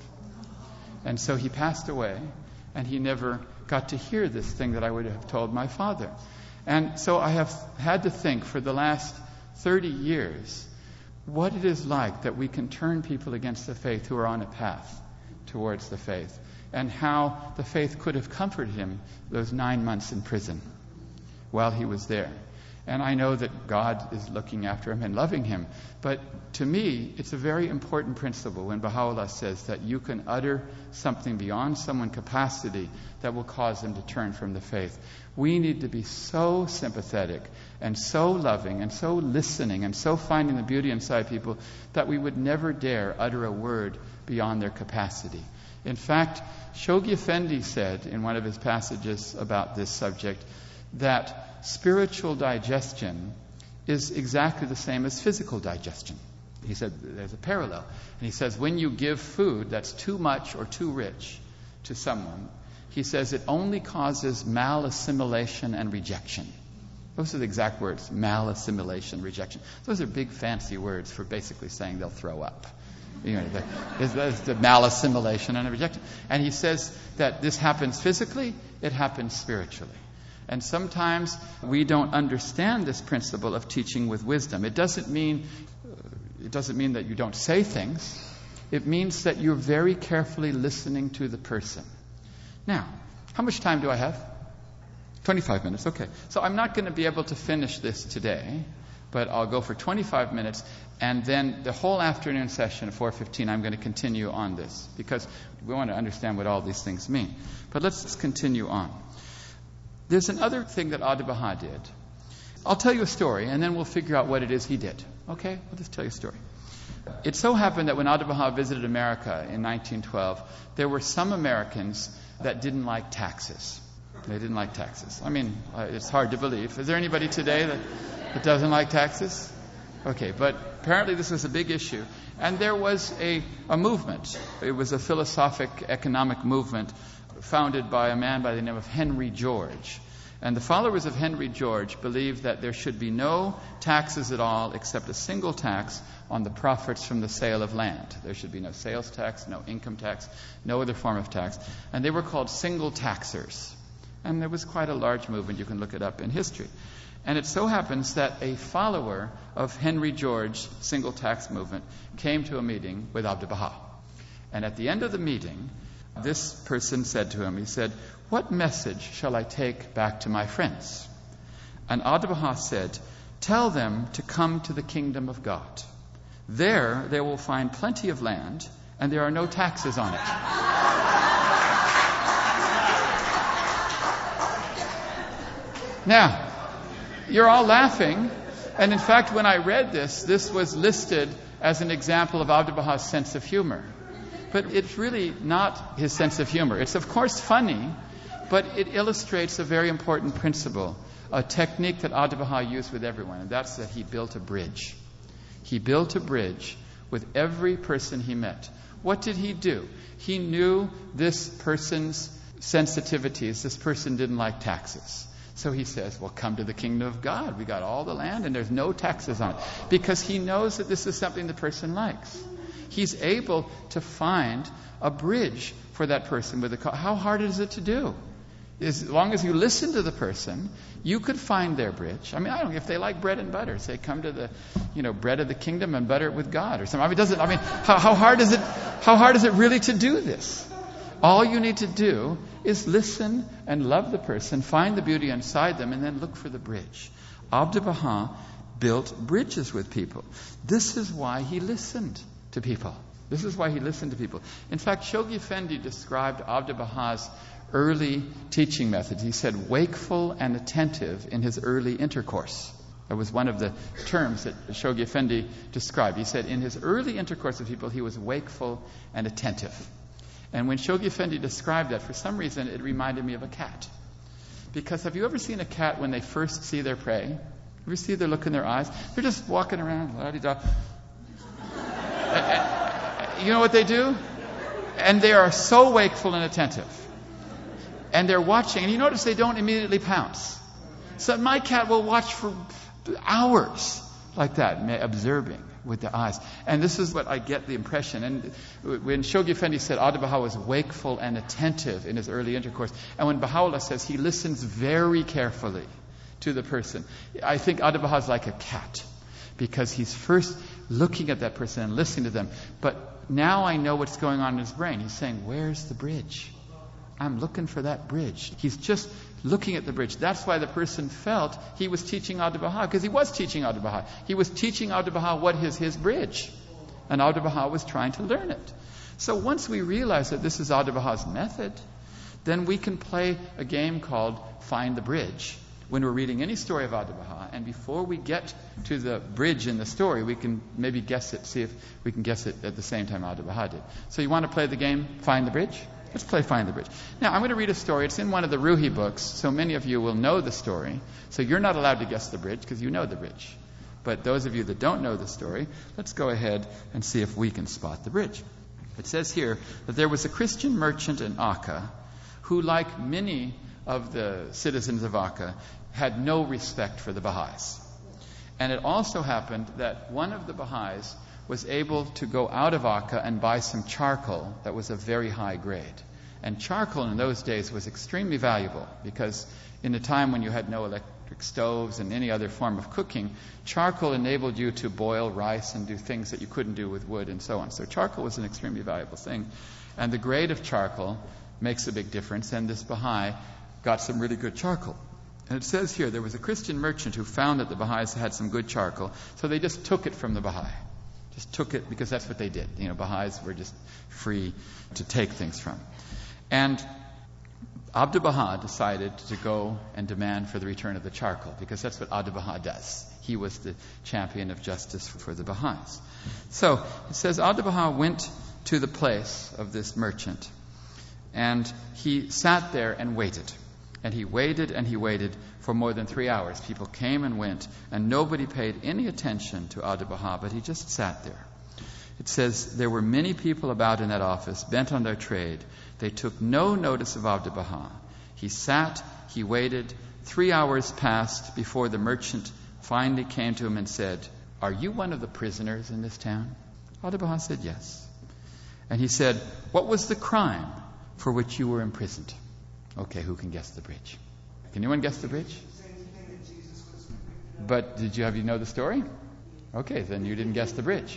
And so he passed away, and he never got to hear this thing that I would have told my father. And so I have had to think for the last 30 years what it is like that we can turn people against the faith who are on a path towards the faith, and how the faith could have comforted him those 9 months in prison while he was there. And I know that God is looking after him and loving him. But to me, it's a very important principle when Baha'u'llah says that you can utter something beyond someone's capacity that will cause them to turn from the faith. We need to be so sympathetic and so loving and so listening and so finding the beauty inside people that we would never dare utter a word beyond their capacity. In fact, Shoghi Effendi said in one of his passages about this subject that spiritual digestion is exactly the same as physical digestion. He said there's a parallel. And he says when you give food that's too much or too rich to someone, he says it only causes malassimilation and rejection. Those are the exact words, malassimilation, rejection. Those are big fancy words for basically saying they'll throw up. You know, there's the malassimilation and rejection. And he says that this happens physically, it happens spiritually. And sometimes we don't understand this principle of teaching with wisdom. It doesn't mean that you don't say things. It means that you're very carefully listening to the person. Now, how much time do I have? 25 minutes, okay. So I'm not going to be able to finish this today, but I'll go for 25 minutes, and then the whole afternoon session at 4:15, I'm going to continue on this, because we want to understand what all these things mean. But let's continue on. There's another thing that Abdu'l-Baha did. I'll tell you a story, and then we'll figure out what it is he did. Okay? I'll just tell you a story. It so happened that when Abdu'l-Baha visited America in 1912, there were some Americans that didn't like taxes. They didn't like taxes. I mean, it's hard to believe. Is there anybody today that doesn't like taxes? Okay, but apparently this was a big issue. And there was a movement. It was a philosophic economic movement founded by a man by the name of Henry George. And the followers of Henry George believed that there should be no taxes at all except a single tax on the profits from the sale of land. There should be no sales tax, no income tax, no other form of tax. And they were called single taxers. And there was quite a large movement. You can look it up in history. And it so happens that a follower of Henry George's single tax movement came to a meeting with Abdu'l-Baha. And at the end of the meeting, this person said to him, he said, "What message shall I take back to my friends?" And Abdu'l-Baha said, "Tell them to come to the kingdom of God. There they will find plenty of land, and there are no taxes on it." Now, you're all laughing, and in fact, when I read this was listed as an example of Abdu'l-Baha's sense of humor. But it's really not his sense of humor. It's of course funny, but it illustrates a very important principle, a technique that Abdu'l-Baha used with everyone, and that's that he built a bridge. He built a bridge with every person he met. What did he do? He knew this person's sensitivities. This person didn't like taxes. So he says, well, come to the kingdom of God. We got all the land and there's no taxes on it. Because he knows that this is something the person likes. He's able to find a bridge for that person with a how hard is it to do? As long as you listen to the person, you could find their bridge. I mean, I don't know if they like bread and butter. Say, come to the, bread of the kingdom and butter it with God or something. How hard is it? How hard is it really to do this? All you need to do is listen and love the person, find the beauty inside them, and then look for the bridge. Abdu'l-Baha built bridges with people. This is why he listened to people. This is why he listened to people. In fact, Shoghi Effendi described Abdu'l-Baha's early teaching methods. He said wakeful and attentive in his early intercourse. That was one of the terms that Shoghi Effendi described. He said in his early intercourse with people, he was wakeful and attentive. And when Shoghi Effendi described that, for some reason, it reminded me of a cat. Because have you ever seen a cat when they first see their prey? You see the look in their eyes? They're just walking around, la-di-da. You know what they do? And they are so wakeful and attentive. And they're watching. And you notice they don't immediately pounce. So my cat will watch for hours like that, observing with the eyes. And this is what I get the impression. And when Shoghi Effendi said Abdu'l-Baha was wakeful and attentive in his early intercourse, and when Baha'u'llah says he listens very carefully to the person, I think Abdu'l-Baha is like a cat, because he's first looking at that person and listening to them. But now I know what's going on in his brain. He's saying, where's the bridge? I'm looking for that bridge. He's just looking at the bridge. That's why the person felt he was teaching Abdu'l-Baha, because he was teaching Abdu'l-Baha. He was teaching Abdu'l-Baha what is his bridge. And Abdu'l-Baha was trying to learn it. So once we realize that this is Abdu'l-Baha's method, then we can play a game called Find the Bridge when we're reading any story of Abdu'l-Baha. And before we get to the bridge in the story, we can maybe guess it, see if we can guess it at the same time Abdu'l-Baha did. So you want to play the game Find the Bridge? Let's play Find the Bridge. Now, I'm going to read a story. It's in one of the Ruhi books, so many of you will know the story. So you're not allowed to guess the bridge because you know the bridge. But those of you that don't know the story, let's go ahead and see if we can spot the bridge. It says here that there was a Christian merchant in Akka who, like many of the citizens of Akka, had no respect for the Baha'is. And it also happened that one of the Baha'is was able to go out of Akka and buy some charcoal that was of very high grade. And charcoal in those days was extremely valuable because in a time when you had no electric stoves and any other form of cooking, charcoal enabled you to boil rice and do things that you couldn't do with wood and so on. So charcoal was an extremely valuable thing. And the grade of charcoal makes a big difference. And this Baha'i got some really good charcoal. And it says here, there was a Christian merchant who found that the Baha'is had some good charcoal. So they just took it from the Baha'i. Just took it because that's what they did. Baha'is were just free to take things from. And Abdu'l-Baha decided to go and demand for the return of the charcoal, because that's what Abdu'l-Baha does. He was the champion of justice for the Baha'is. So it says Abdu'l-Baha went to the place of this merchant, and he sat there and waited. And he waited for more than 3 hours. People came and went, and nobody paid any attention to Abdu'l-Baha, but he just sat there. It says there were many people about in that office, bent on their trade. They took no notice of Abdu'l-Baha. He sat, he waited. 3 hours passed before the merchant finally came to him and said, "Are you one of the prisoners in this town?" Abdu'l-Baha said, "Yes." And he said, "What was the crime for which you were imprisoned?" Okay, who can guess the bridge? Can anyone guess the bridge? But have you know the story? Okay, then you didn't guess the bridge.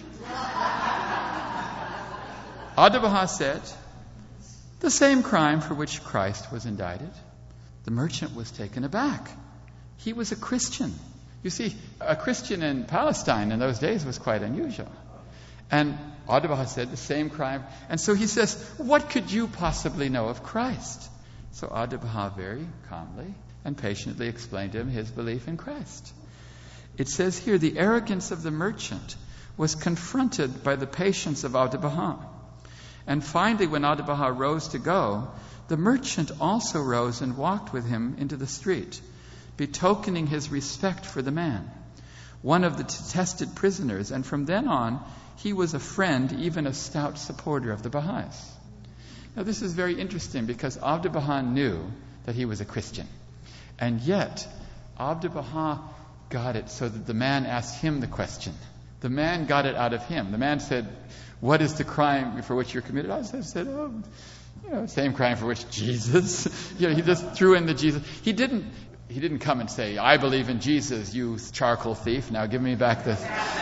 Abdu'l-Baha said, "The same crime for which Christ was indicted." The merchant was taken aback. He was a Christian. You see, a Christian in Palestine in those days was quite unusual. And Abdu'l-Baha said, "The same crime." And so he says, "What could you possibly know of Christ?" So Abdu'l-Baha very calmly and patiently explained to him his belief in Christ. It says here, the arrogance of the merchant was confronted by the patience of Abdu'l-Baha. And finally, when Abdu'l-Baha rose to go, the merchant also rose and walked with him into the street, betokening his respect for the man, one of the detested prisoners. And from then on, he was a friend, even a stout supporter of the Baha'is. Now, this is very interesting because Abdu'l-Baha knew that he was a Christian. And yet, Abdu'l-Baha got it so that the man asked him the question. The man got it out of him. The man said, "What is the crime for which you're committed?" I said, same crime for which Jesus. He just threw in the Jesus. He didn't come and say, "I believe in Jesus, you charcoal thief. Now give me back this."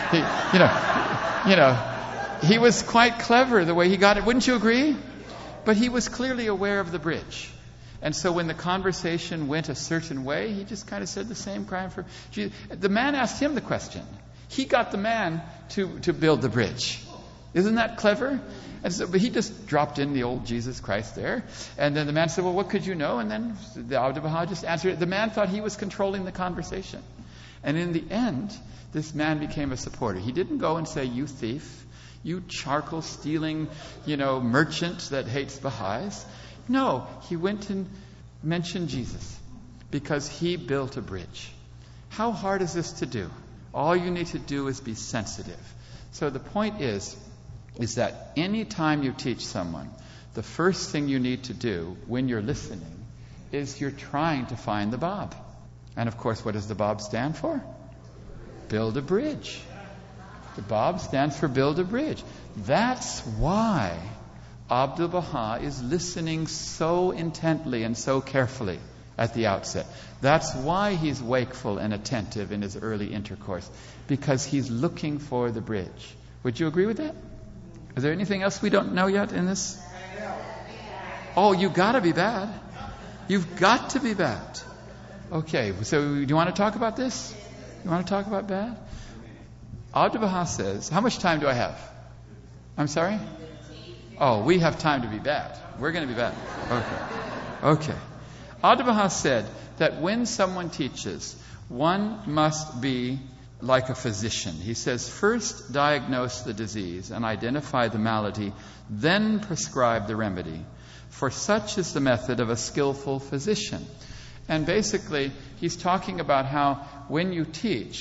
He was quite clever the way he got it. Wouldn't you agree? But he was clearly aware of the bridge. And so when the conversation went a certain way, he just kind of said the same crime for Jesus. The man asked him the question. He got the man to build the bridge. Isn't that clever? And so, but he just dropped in the old Jesus Christ there. And then the man said, "Well, what could you know?" And then the Abdu'l-Baha just answered it. The man thought he was controlling the conversation. And in the end, this man became a supporter. He didn't go and say, "You thief, you charcoal stealing, merchant that hates Baha'is." No, he went and mentioned Jesus because he built a bridge. How hard is this to do? All you need to do is be sensitive. So the point is that any time you teach someone, the first thing you need to do when you're listening is you're trying to find the Bab. And of course, what does the Bab stand for? Build a bridge. The Bab stands for build a bridge. That's why Abdu'l-Baha is listening so intently and so carefully at the outset. That's why he's wakeful and attentive in his early intercourse, because he's looking for the bridge. Would you agree with that? Is there anything else we don't know yet in this? Oh, you got to be bad. You've got to be bad. Okay, so do you want to talk about this? You want to talk about bad? Abdu'l-Baha says, how much time do I have? I'm sorry? Oh, we have time to be bad. We're going to be bad. Okay. Abdu'l-Baha said that when someone teaches, one must be like a physician. He says, first diagnose the disease and identify the malady, then prescribe the remedy. For such is the method of a skillful physician. And basically, he's talking about how when you teach,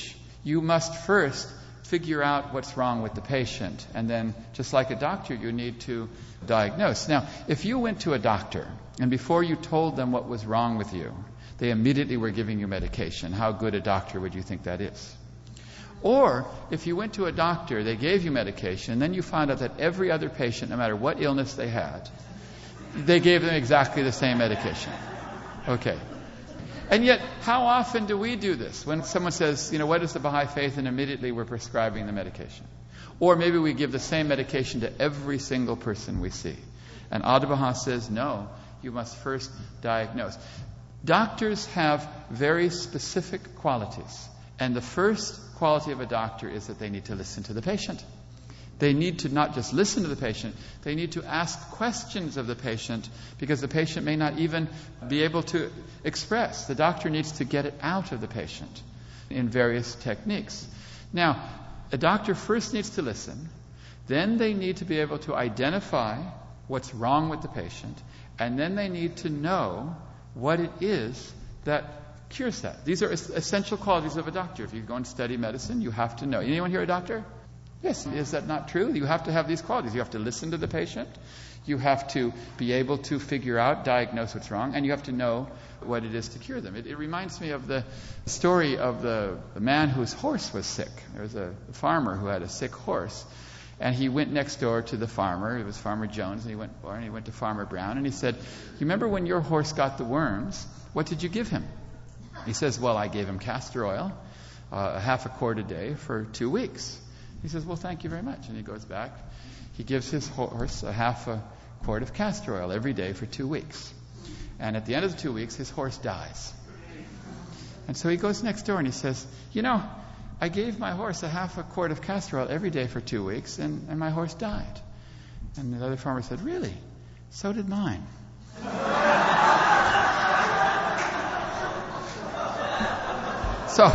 You must first figure out what's wrong with the patient. And then, just like a doctor, you need to diagnose. Now, if you went to a doctor and before you told them what was wrong with you, they immediately were giving you medication, how good a doctor would you think that is? Or if you went to a doctor, they gave you medication, and then you found out that every other patient, no matter what illness they had, they gave them exactly the same medication. Okay. And yet, how often do we do this? When someone says, what is the Baha'i faith? And immediately we're prescribing the medication. Or maybe we give the same medication to every single person we see. And Abdu'l-Baha says, no, you must first diagnose. Doctors have very specific qualities. And the first quality of a doctor is that they need to listen to the patient. They need to not just listen to the patient, they need to ask questions of the patient because the patient may not even be able to express. The doctor needs to get it out of the patient in various techniques. Now, a doctor first needs to listen, then they need to be able to identify what's wrong with the patient, and then they need to know what it is that cures that. These are essential qualities of a doctor. If you go and study medicine, you have to know. Anyone here a doctor? Yes. Is that not true? You have to have these qualities. You have to listen to the patient. You have to be able to figure out, diagnose what's wrong, and you have to know what it is to cure them. It reminds me of the story of the man whose horse was sick. There was a farmer who had a sick horse, and he went next door to the farmer. It was Farmer Jones, and he went to Farmer Brown, and he said, "You remember when your horse got the worms? What did you give him?" He says, "Well, I gave him castor oil, half a quart a day for 2 weeks." He says, "Well, thank you very much." And he goes back. He gives his horse a half a quart of castor oil every day for 2 weeks. And at the end of the 2 weeks, his horse dies. And so he goes next door and he says, I gave my horse a half a quart of castor oil every day for 2 weeks, and my horse died. And the other farmer said, "Really? So did mine." So,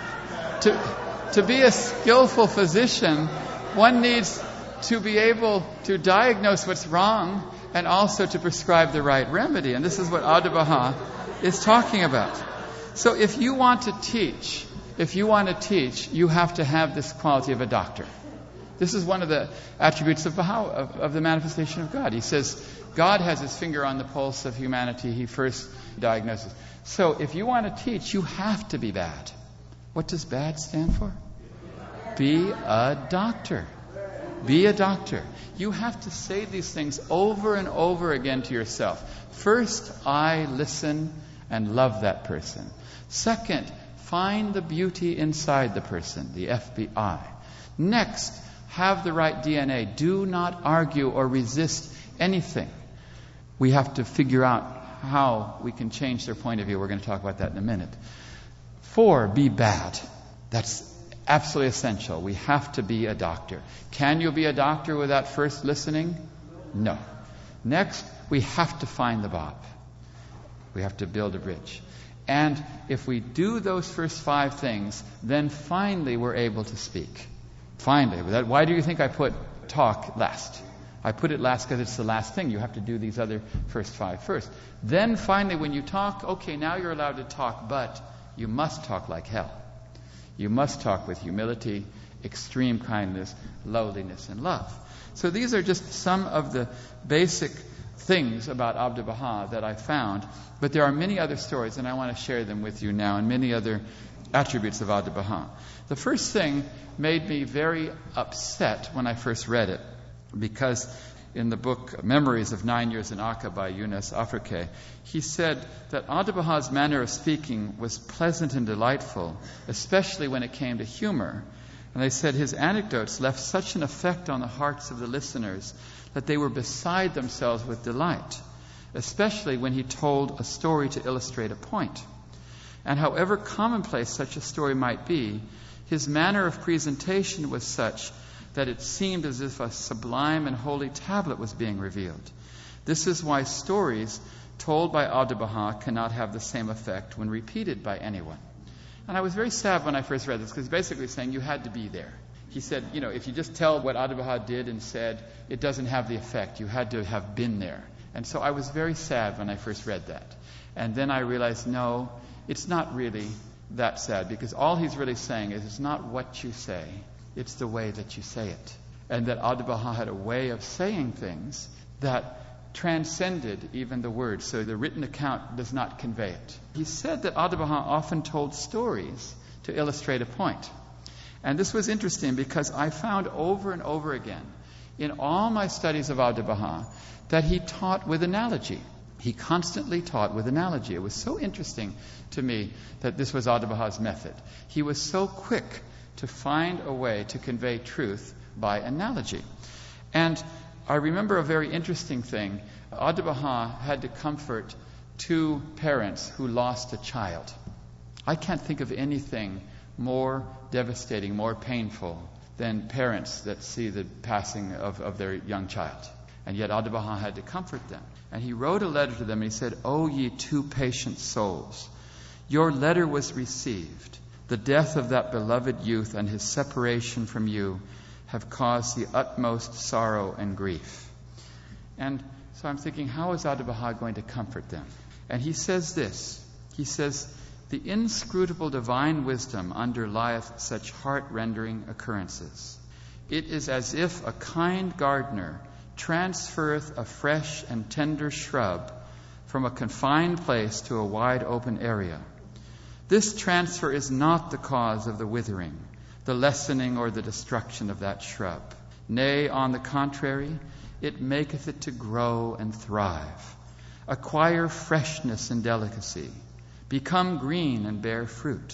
to be a skillful physician, one needs to be able to diagnose what's wrong and also to prescribe the right remedy. And this is what Abdu'l-Baha is talking about. So if you want to teach, you have to have this quality of a doctor. This is one of the attributes of Baha, of the manifestation of God. He says, God has his finger on the pulse of humanity. He first diagnoses. So if you want to teach, you have to be bad. What does bad stand for? Be a doctor. Be a doctor. You have to say these things over and over again to yourself. First, I listen and love that person. Second, find the beauty inside the person, the FBI. Next, have the right DNA. Do not argue or resist anything. We have to figure out how we can change their point of view. We're going to talk about that in a minute. 4, be bad. That's absolutely essential. We have to be a doctor. Can you be a doctor without first listening? No. Next, we have to find the Bab. We have to build a bridge. And if we do those first 5 things, then finally we're able to speak. Finally. Why do you think I put talk last? I put it last because it's the last thing. You have to do these other first 5 first. Then finally when you talk, okay, now you're allowed to talk, but you must talk like hell. You must talk with humility, extreme kindness, lowliness, and love. So these are just some of the basic things about Abdu'l-Baha that I found. But there are many other stories, and I want to share them with you now, and many other attributes of Abdu'l-Baha. The first thing made me very upset when I first read it, because in the book Memories of 9 Years in Akka by Yunus Afrique, he said that Abdu'l-Baha's manner of speaking was pleasant and delightful, especially when it came to humor. And they said his anecdotes left such an effect on the hearts of the listeners that they were beside themselves with delight, especially when he told a story to illustrate a point. And however commonplace such a story might be, his manner of presentation was such that it seemed as if a sublime and holy tablet was being revealed. This is why stories told by Abdu'l-Baha cannot have the same effect when repeated by anyone. And I was very sad when I first read this, because he's basically saying you had to be there. He said, if you just tell what Abdu'l-Baha did and said, it doesn't have the effect. You had to have been there. And so I was very sad when I first read that. And then I realized, no, it's not really that sad, because all he's really saying is it's not what you say, it's the way that you say it. And that Abdu'l-Baha had a way of saying things that transcended even the words, so the written account does not convey it. He said that Abdu'l-Baha often told stories to illustrate a point. And this was interesting because I found over and over again in all my studies of Abdu'l-Baha that he taught with analogy. He constantly taught with analogy. It was so interesting to me that this was Abdu'l-Baha's method. He was so quick to find a way to convey truth by analogy. And I remember a very interesting thing. Abdu'l-Baha had to comfort two parents who lost a child. I can't think of anything more devastating, more painful than parents that see the passing of their young child. And yet Abdu'l-Baha had to comfort them. And he wrote a letter to them. And he said, "O ye two patient souls, your letter was received. The death of that beloved youth and his separation from you have caused the utmost sorrow and grief." And so I'm thinking, how is Abdu'l-Baha going to comfort them? And he says this. He says, "The inscrutable divine wisdom underlieth such heart-rendering occurrences. It is as if a kind gardener transferreth a fresh and tender shrub from a confined place to a wide open area. This transfer is not the cause of the withering, the lessening, or the destruction of that shrub. Nay, on the contrary, it maketh it to grow and thrive, acquire freshness and delicacy, become green and bear fruit.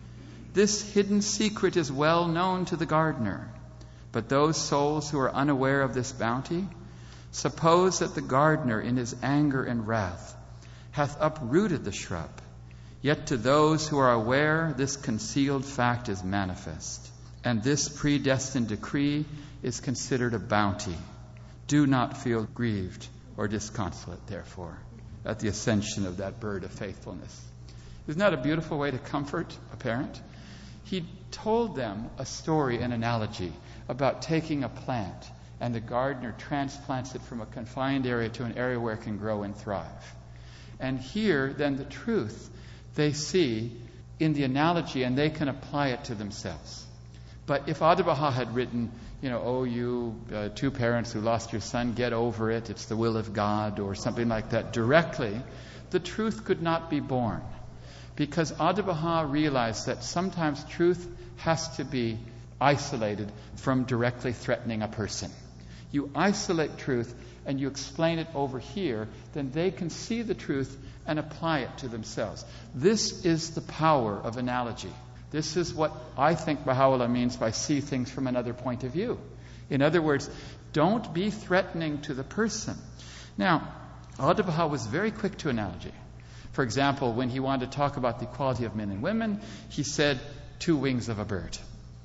This hidden secret is well known to the gardener, but those souls who are unaware of this bounty suppose that the gardener in his anger and wrath hath uprooted the shrub. Yet to those who are aware, this concealed fact is manifest, and this predestined decree is considered a bounty. Do not feel grieved or disconsolate, therefore, at the ascension of that bird of faithfulness." Isn't that a beautiful way to comfort a parent? He told them a story, an analogy, about taking a plant, and the gardener transplants it from a confined area to an area where it can grow and thrive. And here, then, the truth they see in the analogy, and they can apply it to themselves. But if Abdu'l-Baha had written, "Oh, you two parents who lost your son, get over it, it's the will of God," or something like that directly, the truth could not be born. Because Abdu'l-Baha realized that sometimes truth has to be isolated from directly threatening a person. You isolate truth and you explain it over here, then they can see the truth and apply it to themselves. This is the power of analogy. This is what I think Baha'u'llah means by see things from another point of view. In other words, don't be threatening to the person. Now, Abdu'l-Baha was very quick to analogy. For example, when he wanted to talk about the equality of men and women, he said 2 wings of a bird.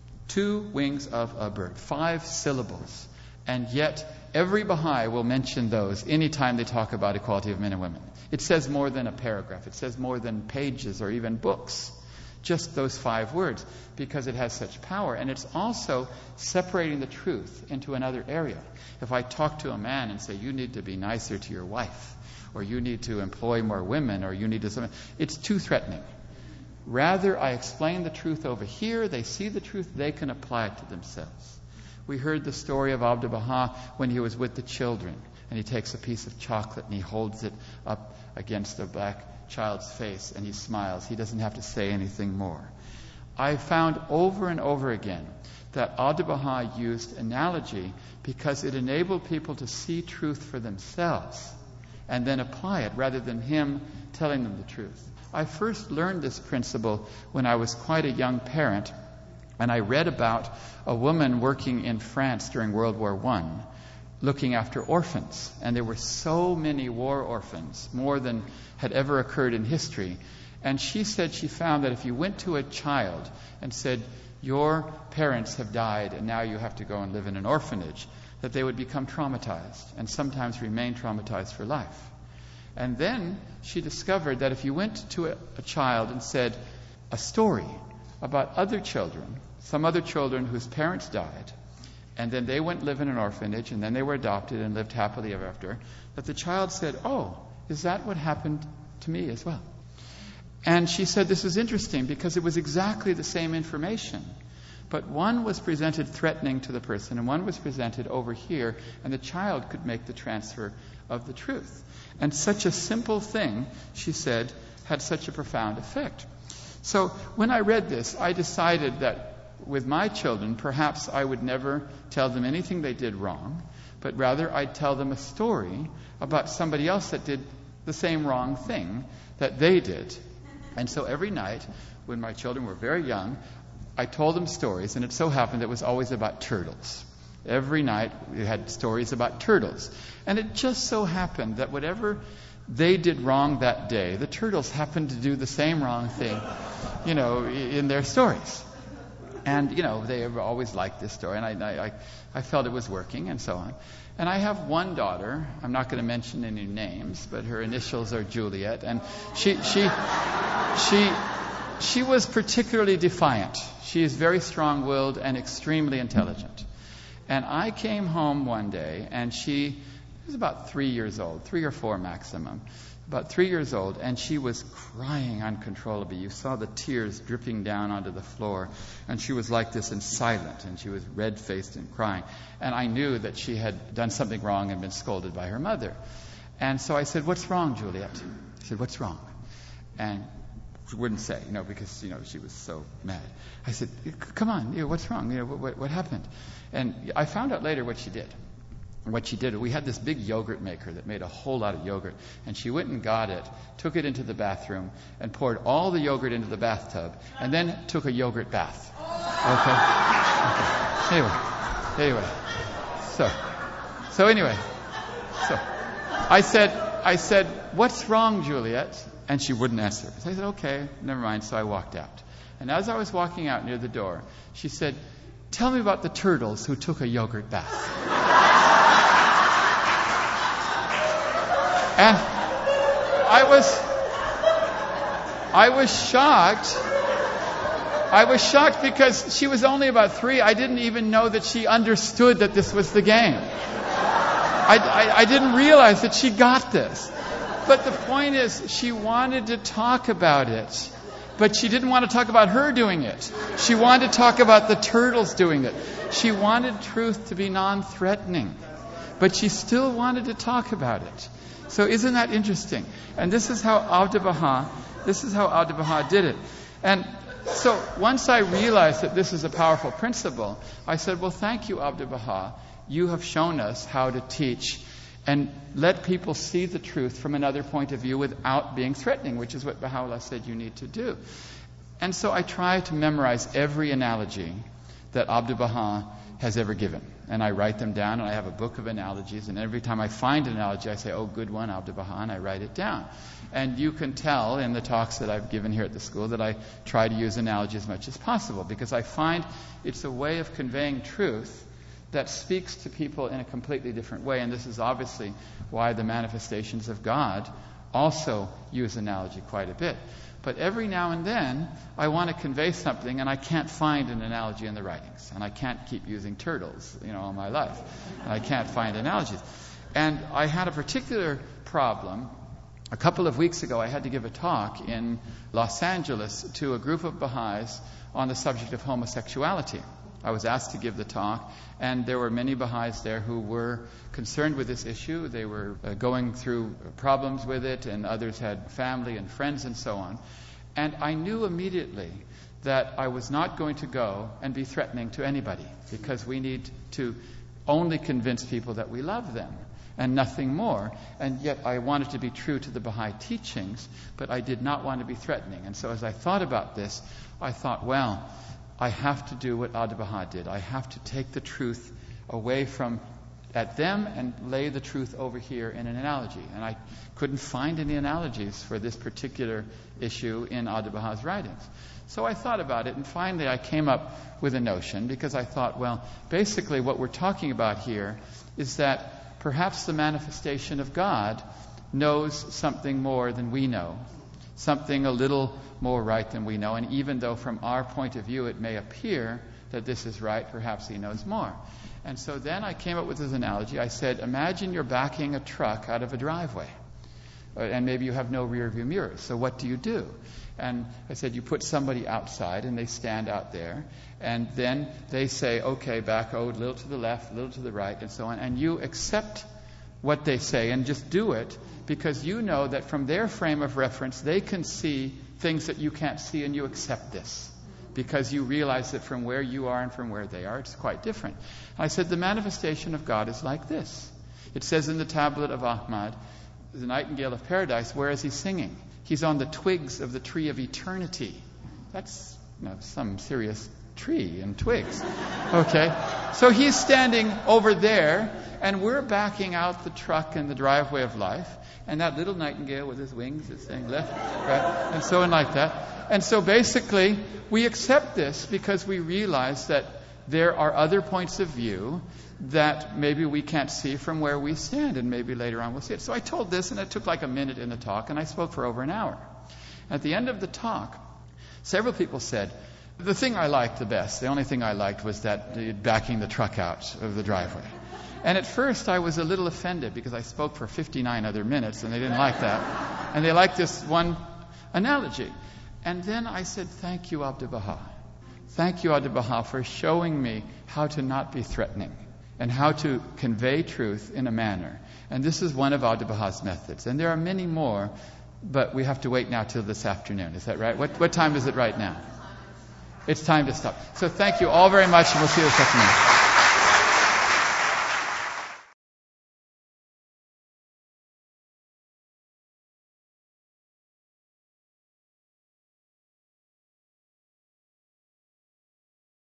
2 wings of a bird. 5 syllables. And yet, every Baha'i will mention those anytime they talk about equality of men and women. It says more than a paragraph. It says more than pages or even books. Just those 5 words, because it has such power. And it's also separating the truth into another area. If I talk to a man and say, "You need to be nicer to your wife," or "You need to employ more women," or "You need to something," it's too threatening. Rather, I explain the truth over here. They see the truth. They can apply it to themselves. We heard the story of Abdu'l-Baha when he was with the children. And he takes a piece of chocolate and he holds it up against a black child's face and he smiles. He doesn't have to say anything more. I found over and over again that Abdu'l-Baha used analogy because it enabled people to see truth for themselves and then apply it rather than him telling them the truth. I first learned this principle when I was quite a young parent, and I read about a woman working in France during World War I, looking after orphans. And there were so many war orphans, more than had ever occurred in history. And she said she found that if you went to a child and said, "Your parents have died and now you have to go and live in an orphanage," that they would become traumatized and sometimes remain traumatized for life. And then she discovered that if you went to a child and said a story about other children, some other children whose parents died, and then they went live in an orphanage, and then they were adopted and lived happily ever after, that the child said, "Oh, is that what happened to me as well?" And she said this was interesting because it was exactly the same information. But one was presented threatening to the person, and one was presented over here, and the child could make the transfer of the truth. And such a simple thing, she said, had such a profound effect. So when I read this, I decided that with my children, perhaps I would never tell them anything they did wrong, but rather I'd tell them a story about somebody else that did the same wrong thing that they did. And so every night, when my children were very young, I told them stories, and it so happened it was always about turtles. Every night we had stories about turtles. And it just so happened that whatever they did wrong that day, the turtles happened to do the same wrong thing, in their stories. And, they always liked this story, and I felt it was working and so on. And I have one daughter, I'm not going to mention any names, but her initials are Juliet, and she was particularly defiant. She is very strong-willed and extremely intelligent. And I came home one day, and she was about 3 years old, 3 or 4 maximum, about 3 years old, and she was crying uncontrollably. You saw the tears dripping down onto the floor, and she was like this and silent, and she was red-faced and crying. And I knew that she had done something wrong and been scolded by her mother. And so I said, "What's wrong, Juliet?" She said, "What's wrong?" And she wouldn't say, because, she was so mad. I said, "Come on, what's wrong? What happened?" And I found out later what she did. And what she did, we had this big yogurt maker that made a whole lot of yogurt. And she went and got it, took it into the bathroom, and poured all the yogurt into the bathtub, and then took a yogurt bath. Okay. Anyway. So I said, "What's wrong, Juliet?" And she wouldn't answer. So I said, "Okay, never mind." So I walked out. And as I was walking out near the door, she said, "Tell me about the turtles who took a yogurt bath." And I was shocked. I was shocked because she was only about 3. I didn't even know that she understood that this was the game. I didn't realize that she got this. But the point is, she wanted to talk about it. But she didn't want to talk about her doing it. She wanted to talk about the turtles doing it. She wanted truth to be non-threatening. But she still wanted to talk about it. So isn't that interesting? And this is how Abdu'l-Baha did it. And so once I realized that this is a powerful principle, I said, "Well, thank you, Abdu'l-Baha. You have shown us how to teach and let people see the truth from another point of view without being threatening," which is what Baha'u'llah said you need to do. And so I try to memorize every analogy that Abdu'l-Baha has ever given. And I write them down, and I have a book of analogies, and every time I find an analogy, I say, "Oh, good one, Abdu'l-Baha," and I write it down. And you can tell in the talks that I've given here at the school that I try to use analogy as much as possible, because I find it's a way of conveying truth that speaks to people in a completely different way. And this is obviously why the manifestations of God also use analogy quite a bit. But every now and then, I want to convey something, and I can't find an analogy in the writings. And I can't keep using turtles, all my life. And I can't find analogies. And I had a particular problem. A couple of weeks ago, I had to give a talk in Los Angeles to a group of Baha'is on the subject of homosexuality. I was asked to give the talk, and there were many Baha'is there who were concerned with this issue. They were going through problems with it, and others had family and friends and so on. And I knew immediately that I was not going to go and be threatening to anybody, because we need to only convince people that we love them and nothing more. And yet I wanted to be true to the Baha'i teachings, but I did not want to be threatening. And so as I thought about this, I thought, well, I have to do what Abdu'l-Baha did. I have to take the truth away from at them and lay the truth over here in an analogy. And I couldn't find any analogies for this particular issue in Abdu'l-Baha's writings. So I thought about it, and finally I came up with a notion, because I thought, well, basically what we're talking about here is that perhaps the manifestation of God knows something more than we know, something a little more right than we know. And even though from our point of view it may appear that this is right, perhaps he knows more. And so then I came up with this analogy. I said, imagine you're backing a truck out of a driveway. And maybe you have no rear view mirrors. So what do you do? And I said, you put somebody outside and they stand out there. And then they say, okay, back, a little to the left, a little to the right, and so on. And you accept what they say and just do it, because you know that from their frame of reference, they can see things that you can't see, and you accept this. Because you realize that from where you are and from where they are, it's quite different. I said, the manifestation of God is like this. It says in the tablet of Ahmad, the nightingale of paradise, where is he singing? He's on the twigs of the tree of eternity. That's some serious tree and twigs. Okay? So he's standing over there, and we're backing out the truck in the driveway of life, and that little nightingale with his wings is saying left, right, and so on like that. And so basically, we accept this because we realize that there are other points of view that maybe we can't see from where we stand, and maybe later on we'll see it. So I told this, and it took like a minute in the talk, and I spoke for over an hour. At the end of the talk, several people said, the thing I liked the best, the only thing I liked was that backing the truck out of the driveway. And at first I was a little offended because I spoke for 59 other minutes and they didn't like that. And they liked this one analogy. And then I said, thank you, Abdu'l-Baha. Thank you, Abdu'l-Baha, for showing me how to not be threatening and how to convey truth in a manner. And this is one of Abdu'l-Baha's methods. And there are many more, but we have to wait now till this afternoon. Is that right? What time is it right now? It's time to stop. So thank you all very much, and we'll see you this afternoon.